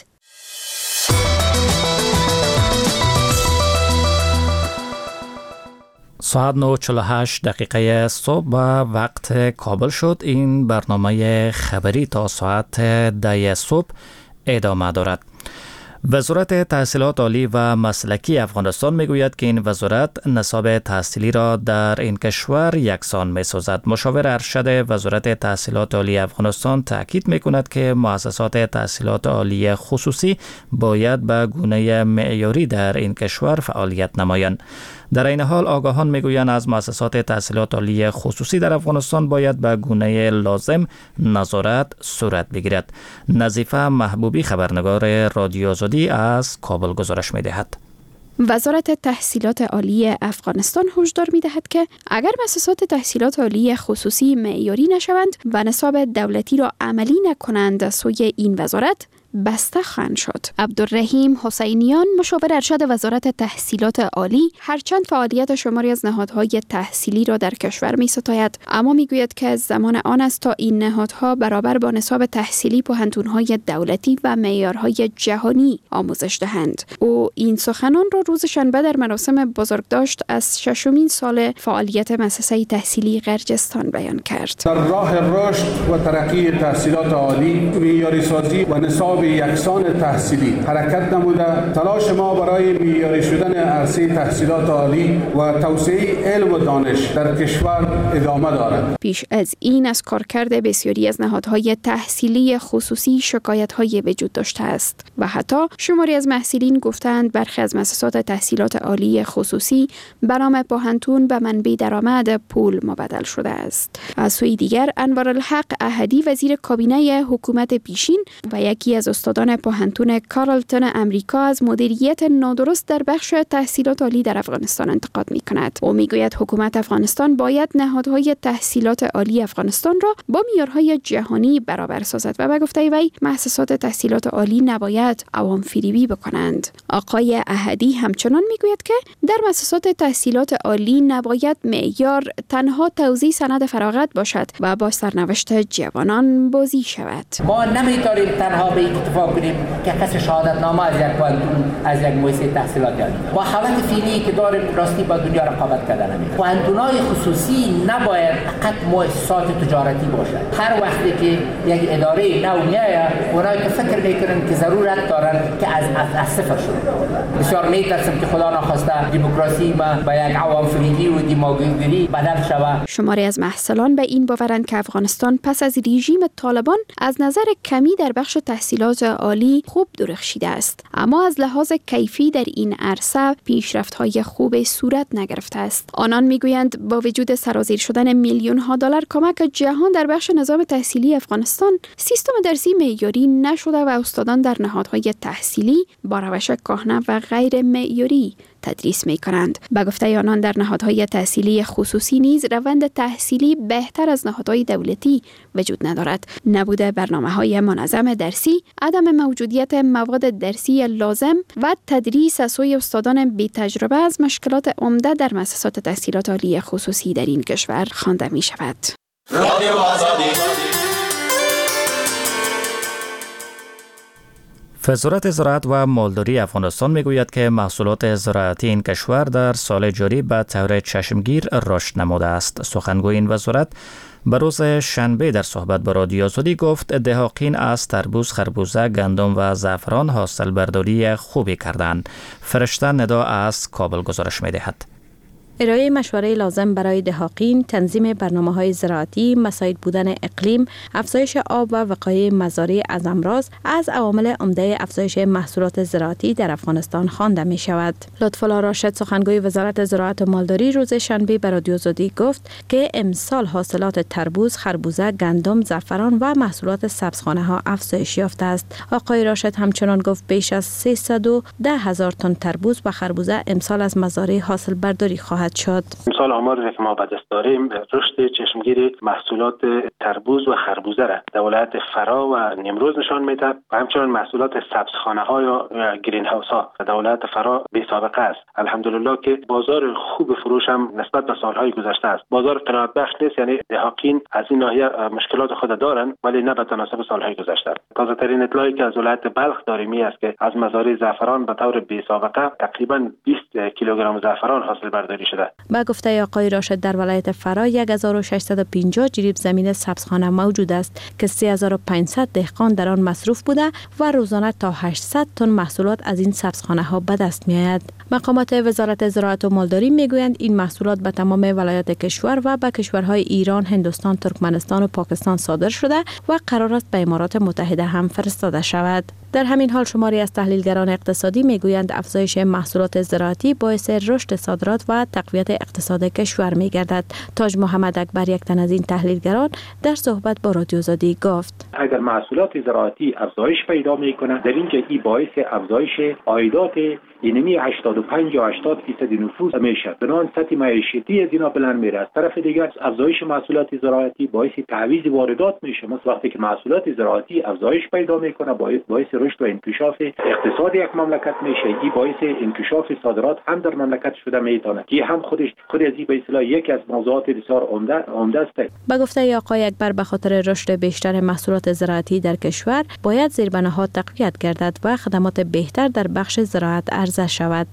ساعت نه و چهل و هشت دقیقه صبح وقت کابل شد. این برنامه خبری تا ساعت ده صبح ادامه دارد. وزارت تحصیلات عالی و مسلکی افغانستان میگوید که این وزارت نصاب تحصیلی را در این کشور یکسان می‌سازد. مشاور ارشد وزارت تحصیلات عالی افغانستان تاکید می‌کند که مؤسسات تحصیلات عالی خصوصی باید به گونه معیاری در این کشور فعالیت نمایند. در این حال آگاهان میگویند از مؤسسات تحصیلات عالی خصوصی در افغانستان باید به گونه لازم نظارت صورت بگیرد. نظیفه محبوبی خبرنگار رادیو آزادی از کابل گزارش می‌دهد. وزارت تحصیلات عالی افغانستان هشدار می‌دهد که اگر مؤسسات تحصیلات عالی خصوصی معیاری نشوند و نصاب دولتی را عملی نکنند، سوی این وزارت بسته خواهند شد. عبدالرحیم حسینیان، مشاور ارشد وزارت تحصیلات عالی، هرچند فعالیت شماری از نهادهای تحصیلی را در کشور می ستاید، اما می گوید که زمان آن است تا این نهادها برابر با نصاب تحصیلی پوهنتون‌های دولتی و معیارهای جهانی آموزش دهند. او این سخنان را روز شنبه در مراسم بزرگداشت از ششمین سال فعالیت مؤسسه تحصیلی غرجستان بیان کرد. در راه رشد و ترقی تحصیلات عالی، معیاری سازی و نصاب یکسان تحصیلی حرکت نموده، تلاش ما برای معیاری شدن عرصه تحصیلات عالی و توسعه علم و دانش در کشور ادامه دارد. پیش از این از کارکرد بسیاری از نهادهای تحصیلی خصوصی شکایت‌های وجود داشته است و حتی شماری از محصلین گفتند برخی از مؤسسات تحصیلات عالی خصوصی به نام پوهنتون به منبع درآمد پول مبدل شده است. از سوی دیگر انوارالحق احدی، وزیر کابینه حکومت پیشین و یکی از استادان پوهنتون کارلتون امریکا، از مدیریت نادرست در بخش تحصیلات عالی در افغانستان انتقاد می کند. او می گوید حکومت افغانستان باید نهادهای تحصیلات عالی افغانستان را با معیارهای جهانی برابر سازد و به گفته وی مؤسسات تحصیلات عالی نباید عوام فریبی بکنند. آقای احدی همچنان می گوید که در مؤسسات تحصیلات عالی نباید معیار تنها توزیع سند فراغت باشد و با سرنوشت جوانان بازی شود. ما نمی‌توانیم تنها به اتفاق کنیم که کسی شهادت نامه از یک پوهنتون از یک مؤسسه تحصیلاتی عالی با حالت فعلی که داریم راستی با دنیا رقابت کردن نمی‌کنه. پوهنتون‌های خصوصی نباید فقط مؤسسات تجارتی باشد. هر وقتی که یک اداره نو میاد، اونایی که فکر می‌کنن که ضرورت دارن که از از صفر شروع. بسیار می‌ترسم که خدا نخواسته دموکراسی ما با یک عوام فریبی و دموکراسی بدل شود. شماری از محصلان به این باورند که افغانستان پس از رژیم طالبان از نظر کمی در بخش تحصیلات عالی خوب درخشیده است، اما از لحاظ کیفی در این عرصه پیشرفت‌های خوب صورت نگرفته است. آنان میگویند با وجود سرازیر شدن میلیون ها دلار کمک جهان در بخش نظام تحصیلی افغانستان، سیستم درسی معیاری نشده و استادان در نهادهای تحصیلی با روش کهنه و غیر معیاری تدریس می کنند. به گفته آنان در نهادهای تحصیلی خصوصی نیز روند تحصیلی بهتر از نهادهای دولتی وجود ندارد. نبوده برنامه‌های منظم درسی، عدم موجودیت مواد درسی لازم و تدریس از سوی استادان بی تجربه از مشکلات عمده در مؤسسات تحصیلات عالی خصوصی در این کشور خوانده می شود. رادیو آزادی. وزارت زراعت و مالداری افغانستان میگوید که محصولات زراعتی این کشور در سال جاری به طور چشمگیر رشد نموده است. سخنگوی این وزارت به روز شنبه در صحبت با رادیو آزادی گفت دهاقین از تربوز، خربوزه، گندم و زعفران حاصل برداری خوبی کردند. فرشته ندا از کابل گزارش می‌دهد. ارائه مشوره لازم برای دهاقین، تنظیم برنامه‌های زراعتی، مساعد بودن اقلیم، افزایش آب و وقایع مزارع از امراض از عوامل عمده افزایش محصولات زراعتی در افغانستان خوانده می شود. لطف‌الله راشد، سخنگوی وزارت زراعت و مالداری، روز شنبه به رادیو آزادی گفت که امسال حاصلات تربوز، خربوزه، گندم، زعفران و محصولات سبزخانه ها افزایش یافته است. آقای راشد همچنان گفت بیش از سیصد و ده هزار تن تربوز و خربوزه امسال از مزارع حاصل برداری خواهد شد. امسال آمار که ما به دست داریم رشد چشمگیر محصولات تربوز و خربوزه را در ولایت فرا و نیمروز نشان میده و همچنین محصولات سبزخانه ها یا گرین هاوس ها در ولایت فرا بی سابقه است. الحمدلله که بازار خوب فروش هم نسبت به سالهای گذشته است. بازار قناعت بخش نیست، یعنی دهاقین از این ناحیه مشکلات خود دارن ولی نه به تناسب سالهای گذشته. تازه ترین اطلاعی که از ولایت بلخ داریم این است که از مزارع زعفران به طور بی سابقه تقریبا بیست کیلوگرم زعفران حاصل برداری شده. با گفته آقای راشد در ولایت فرا هزار و ششصد و پنجاه جریب زمین سبزخانه موجود است که سه هزار و پانصد دهقان در آن مصروف بوده و روزانه تا هشتصد تن محصولات از این سبزخانه ها به دست می آید. مقامات وزارت زراعت و مالداری می گویند این محصولات به تمام ولایات کشور و به کشورهای ایران، هندوستان، ترکمنستان و پاکستان صادر شده و قرار است به امارات متحده هم فرستاده شود. در همین حال شماری از تحلیلگران اقتصادی می گویند افزایش محصولات زراعتی باعث رشد صادرات و تقویت اقتصاد کشور می گردد. تاج محمد اکبر، یک تن از این تحلیلگران، در صحبت با رادیو آزادی گفت: اگر محصولات زراعتی افزایش پیدا می کنند، در اینجا این باعث افزایش عایدات اینمی هشتاد و پنج یا هشتاد فیصد نفوذ میشه. بنابراین سطح معیشتی از اینا بلند میره. از طرف دیگر افزایش محصولات زراعتی باعث تعویض واردات میشه. مثلا وقتی که محصولات زراعتی افزایش پیدا میکنه، باعث باعث رشد و انکشاف اقتصاد یک مملکت میشه. این باعث انکشاف صادرات هم در مملکت شده میتونه که هم خودش خود از این به اصطلاح یکی از موضوعات بسیار عمده عمده است. به گفته آقای اکبر، به خاطر رشد بیشتر محصولات زراعتی در کشور باید زیربناها تقویت گردد و خدمات بهتر در بخش زراعت عرضه شود.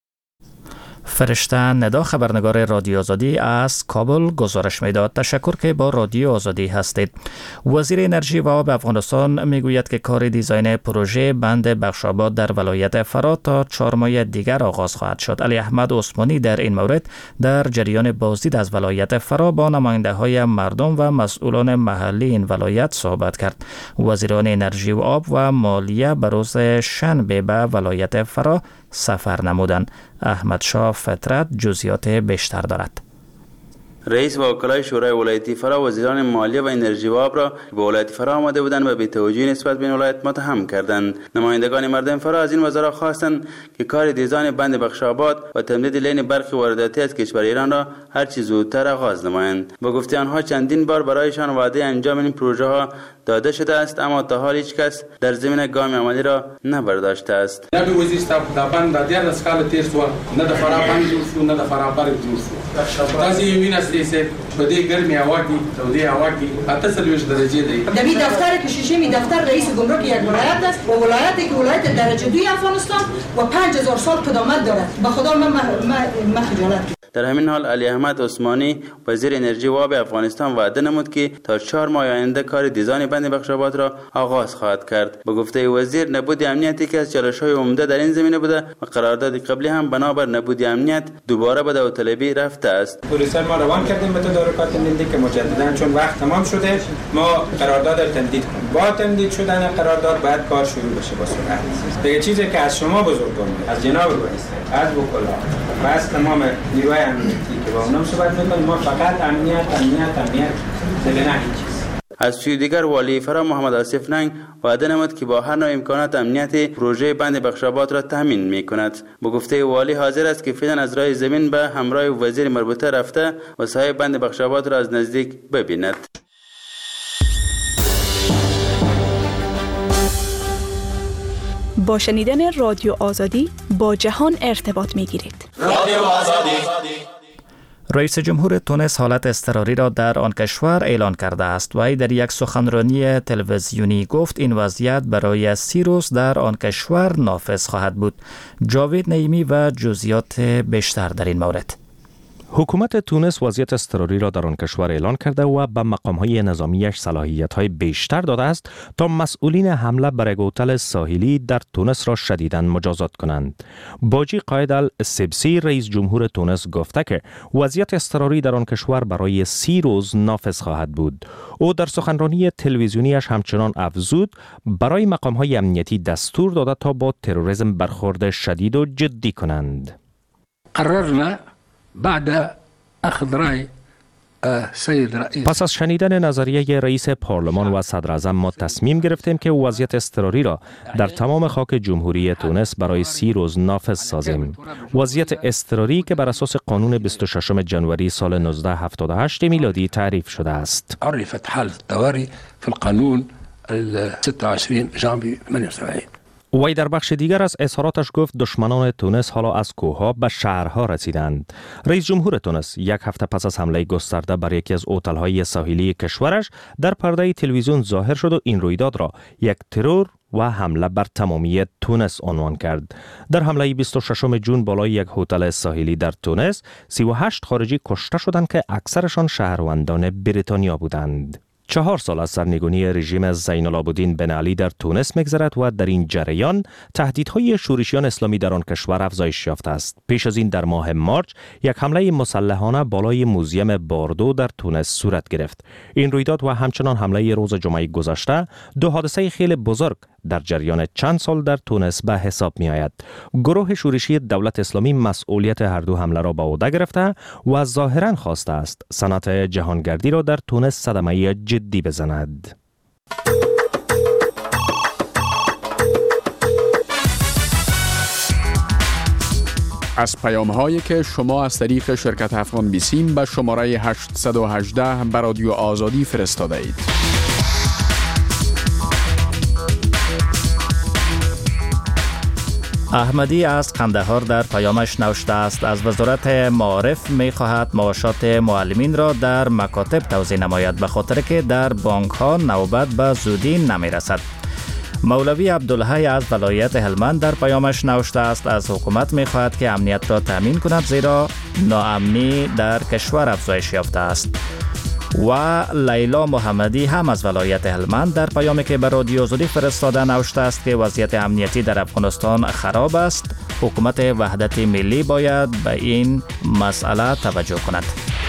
فرشته ندا، خبرنگار رادیو آزادی از کابل گزارش میداد. تشکر که با رادیو آزادی هستید. وزیر انرژی و آب افغانستان میگوید که کار دیزاین پروژه بند بخشاباد در ولایت فرا تا چهار ماه دیگر آغاز خواهد شد. علی احمد عثمانی در این مورد در جریان بازدید از ولایت فرا با نماینده های مردم و مسئولان محلی این ولایت صحبت کرد. وزیران انرژی و آب و مالیه به روز شنبه به ولایت فرا سفر نمودند. احمد شاه فطرت جزئیات بیشتر دارد. رئیس و وکلای شورای ولایتی فرا وزیران مالیه و انرژی و آب را به ولایت فرا آمده بودند و بی‌توجهی نسبت به این ولایت متهم کردند. نمایندگان مردم فرا از این وزرا خواستند که کار دیزاین بند بخشاباد و تمدید لین برق وارداتی از کشور ایران را هر چه زودتر آغاز نمایند. با گفته آنها چندین بار برایشان وعده انجام این پروژه ها داده شده است، اما تا حال هیچ کس در زمینه گام عملی را نبرداشته است. نه وزیر صاحب دا بند دیار اسکال تیر سو نه د فرا بند جوړ شو نه د فرا بار جوړ شو. تاسو یې وینئ چې په دې ګرمي هوا کې تودې هوا کې اته سلويش درجه دی. در این دفتر که شیشه دفتر رئیس گمرک یک ولایت است و ولایتی که ولایت درجه دوی افغانستان و پنج هزار سال قدامت دارد. به خدا من من خجالت. در همین حال علی احمد عثمانی وزیر انرژی و آب افغانستان وعده نمود که تا چهار ماه آینده کار دیزاین بند بخشاباد را آغاز خواهد کرد. به گفته وزیر نبود امنیتی که از چالش‌های عمده در این زمینه بوده و قرارداد قبلی هم بنابر نبود امنیت دوباره به داوطلبی رفته است. پروسه ما روان کردیم به تدارکات ملی که مجددا چون وقت تمام شده ما قرارداد را تمدید کنیم. با تمدید شدن قرارداد باید کار شروع بشه با سرعت. دیگه چیزی که از شما بزرگان، از جناب رئیس، از وکلا و از تمام نیروهای امنیتی که با اونم صحبت می‌کنیم، ما فقط امنیت امنیت امنیت دیگه نه هیچ. از سوی دیگر والی فرا محمد آصف ننگ وعده نمود که با هر نوع امکانات امنیتی پروژه بند بخشاباد را تامین می‌کند. با گفته والی حاضر است که فعلا از راه زمین به همراه وزیر مربوطه رفته و ساحه بند بخشاباد را از نزدیک ببیند. با شنیدن رادیو آزادی با جهان ارتباط می‌گیرید. رادیو آزادی. رئیس جمهور تونس حالت اضطراری را در آن کشور اعلان کرده است و در یک سخنرانی تلویزیونی گفت این وضعیت برای سی روز در آن کشور نافذ خواهد بود. جاوید نعیمی و جزئیات بیشتر در این مورد. حکومت تونس وضعیت اضطراری را در آن کشور اعلان کرده و به مقام‌های نظامیش صلاحیت‌های بیشتر داده است تا مسئولین حمله بر یک هتل ساحلی در تونس را شدیداً مجازات کنند. باجی قائد السبسی رئیس جمهور تونس گفته که وضعیت اضطراری در آن کشور برای سی روز نافذ خواهد بود. او در سخنرانی تلویزیونیش همچنان افزود برای مقام‌های امنیتی دستور داده تا با تروریسم برخورد شدید و جدی کنند. قررنا بعد اخذ رأي سید رئیس پس از شنیدن نظریه رئیس پارلمان و صدر اعظم ما تصمیم گرفتیم که وضعیت اضطراری را در تمام خاک جمهوری تونس برای سی روز نافذ سازیم. وضعیت اضطراری که بر اساس قانون بیست و ششم جنوری سال نوزده هفتاد و هشت میلادی تعریف شده است. عرفت حالة الطوارئ في القانون ستة وعشرين ژانویه ثمانية وسبعين. وی در بخش دیگر از اظهاراتش گفت دشمنان تونس حالا از کوهها به شهرها رسیدند. رئیس جمهور تونس یک هفته پس از حمله گسترده بر یکی از هتل‌های ساحلی کشورش در پرده تلویزیون ظاهر شد و این رویداد را یک ترور و حمله بر تمامی تونس عنوان کرد. در حمله بیست و ششم ژوئن بالای یک هتل ساحلی در تونس، سی و هشت خارجی کشته شدند که اکثرشان شهروندان بریتانیا بودند. چهار سال از سرنگونی رژیم زین العابدین بن علی در تونس می‌گذرد و در این جریان تهدیدهای شورشیان اسلامی در آن کشور افزایش یافته است. پیش از این در ماه مارچ یک حمله مسلحانه بالای موزیم باردو در تونس صورت گرفت. این رویداد و همچنان حمله روز جمعه گذشته دو حادثه خیلی بزرگ در جریان چند سال در تونس به حساب می آید. گروه شورشی دولت اسلامی مسئولیت هر دو حمله را به عهده گرفته و ظاهراً خواسته است صنعت جهانگردی را در تونس صدمه جدی بزند. از پیام هایی که شما از طریق شرکت افغان بیسیم به شماره هشت یک هشت به رادیو آزادی فرستاده اید. احمدی از قندهار در پیامش نوشته است از وزارت معارف می خواهد معاشات معلمین را در مکاتب توزیع نماید به خاطر که در بانک ها نوبت به زودی نمی رسد. مولوی عبدالحی از ولایت هلمند در پیامش نوشته است از حکومت می خواهد که امنیت را تامین کند زیرا ناامنی در کشور افزایش یافته است. و لیلا محمدی هم از ولایت هلمند در پیامی که به رادیو آزادی فرستاده نوشته است که وضعیت امنیتی در افغانستان خراب است. حکومت وحدت ملی باید به این مسئله توجه کند.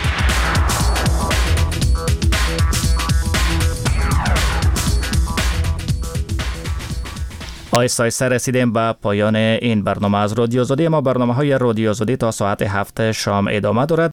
آیسته آیسته رسیدیم به پایان این برنامه از رادیو آزادی. ما برنامه های رادیو آزادی تا ساعت هفت شام ادامه دارد.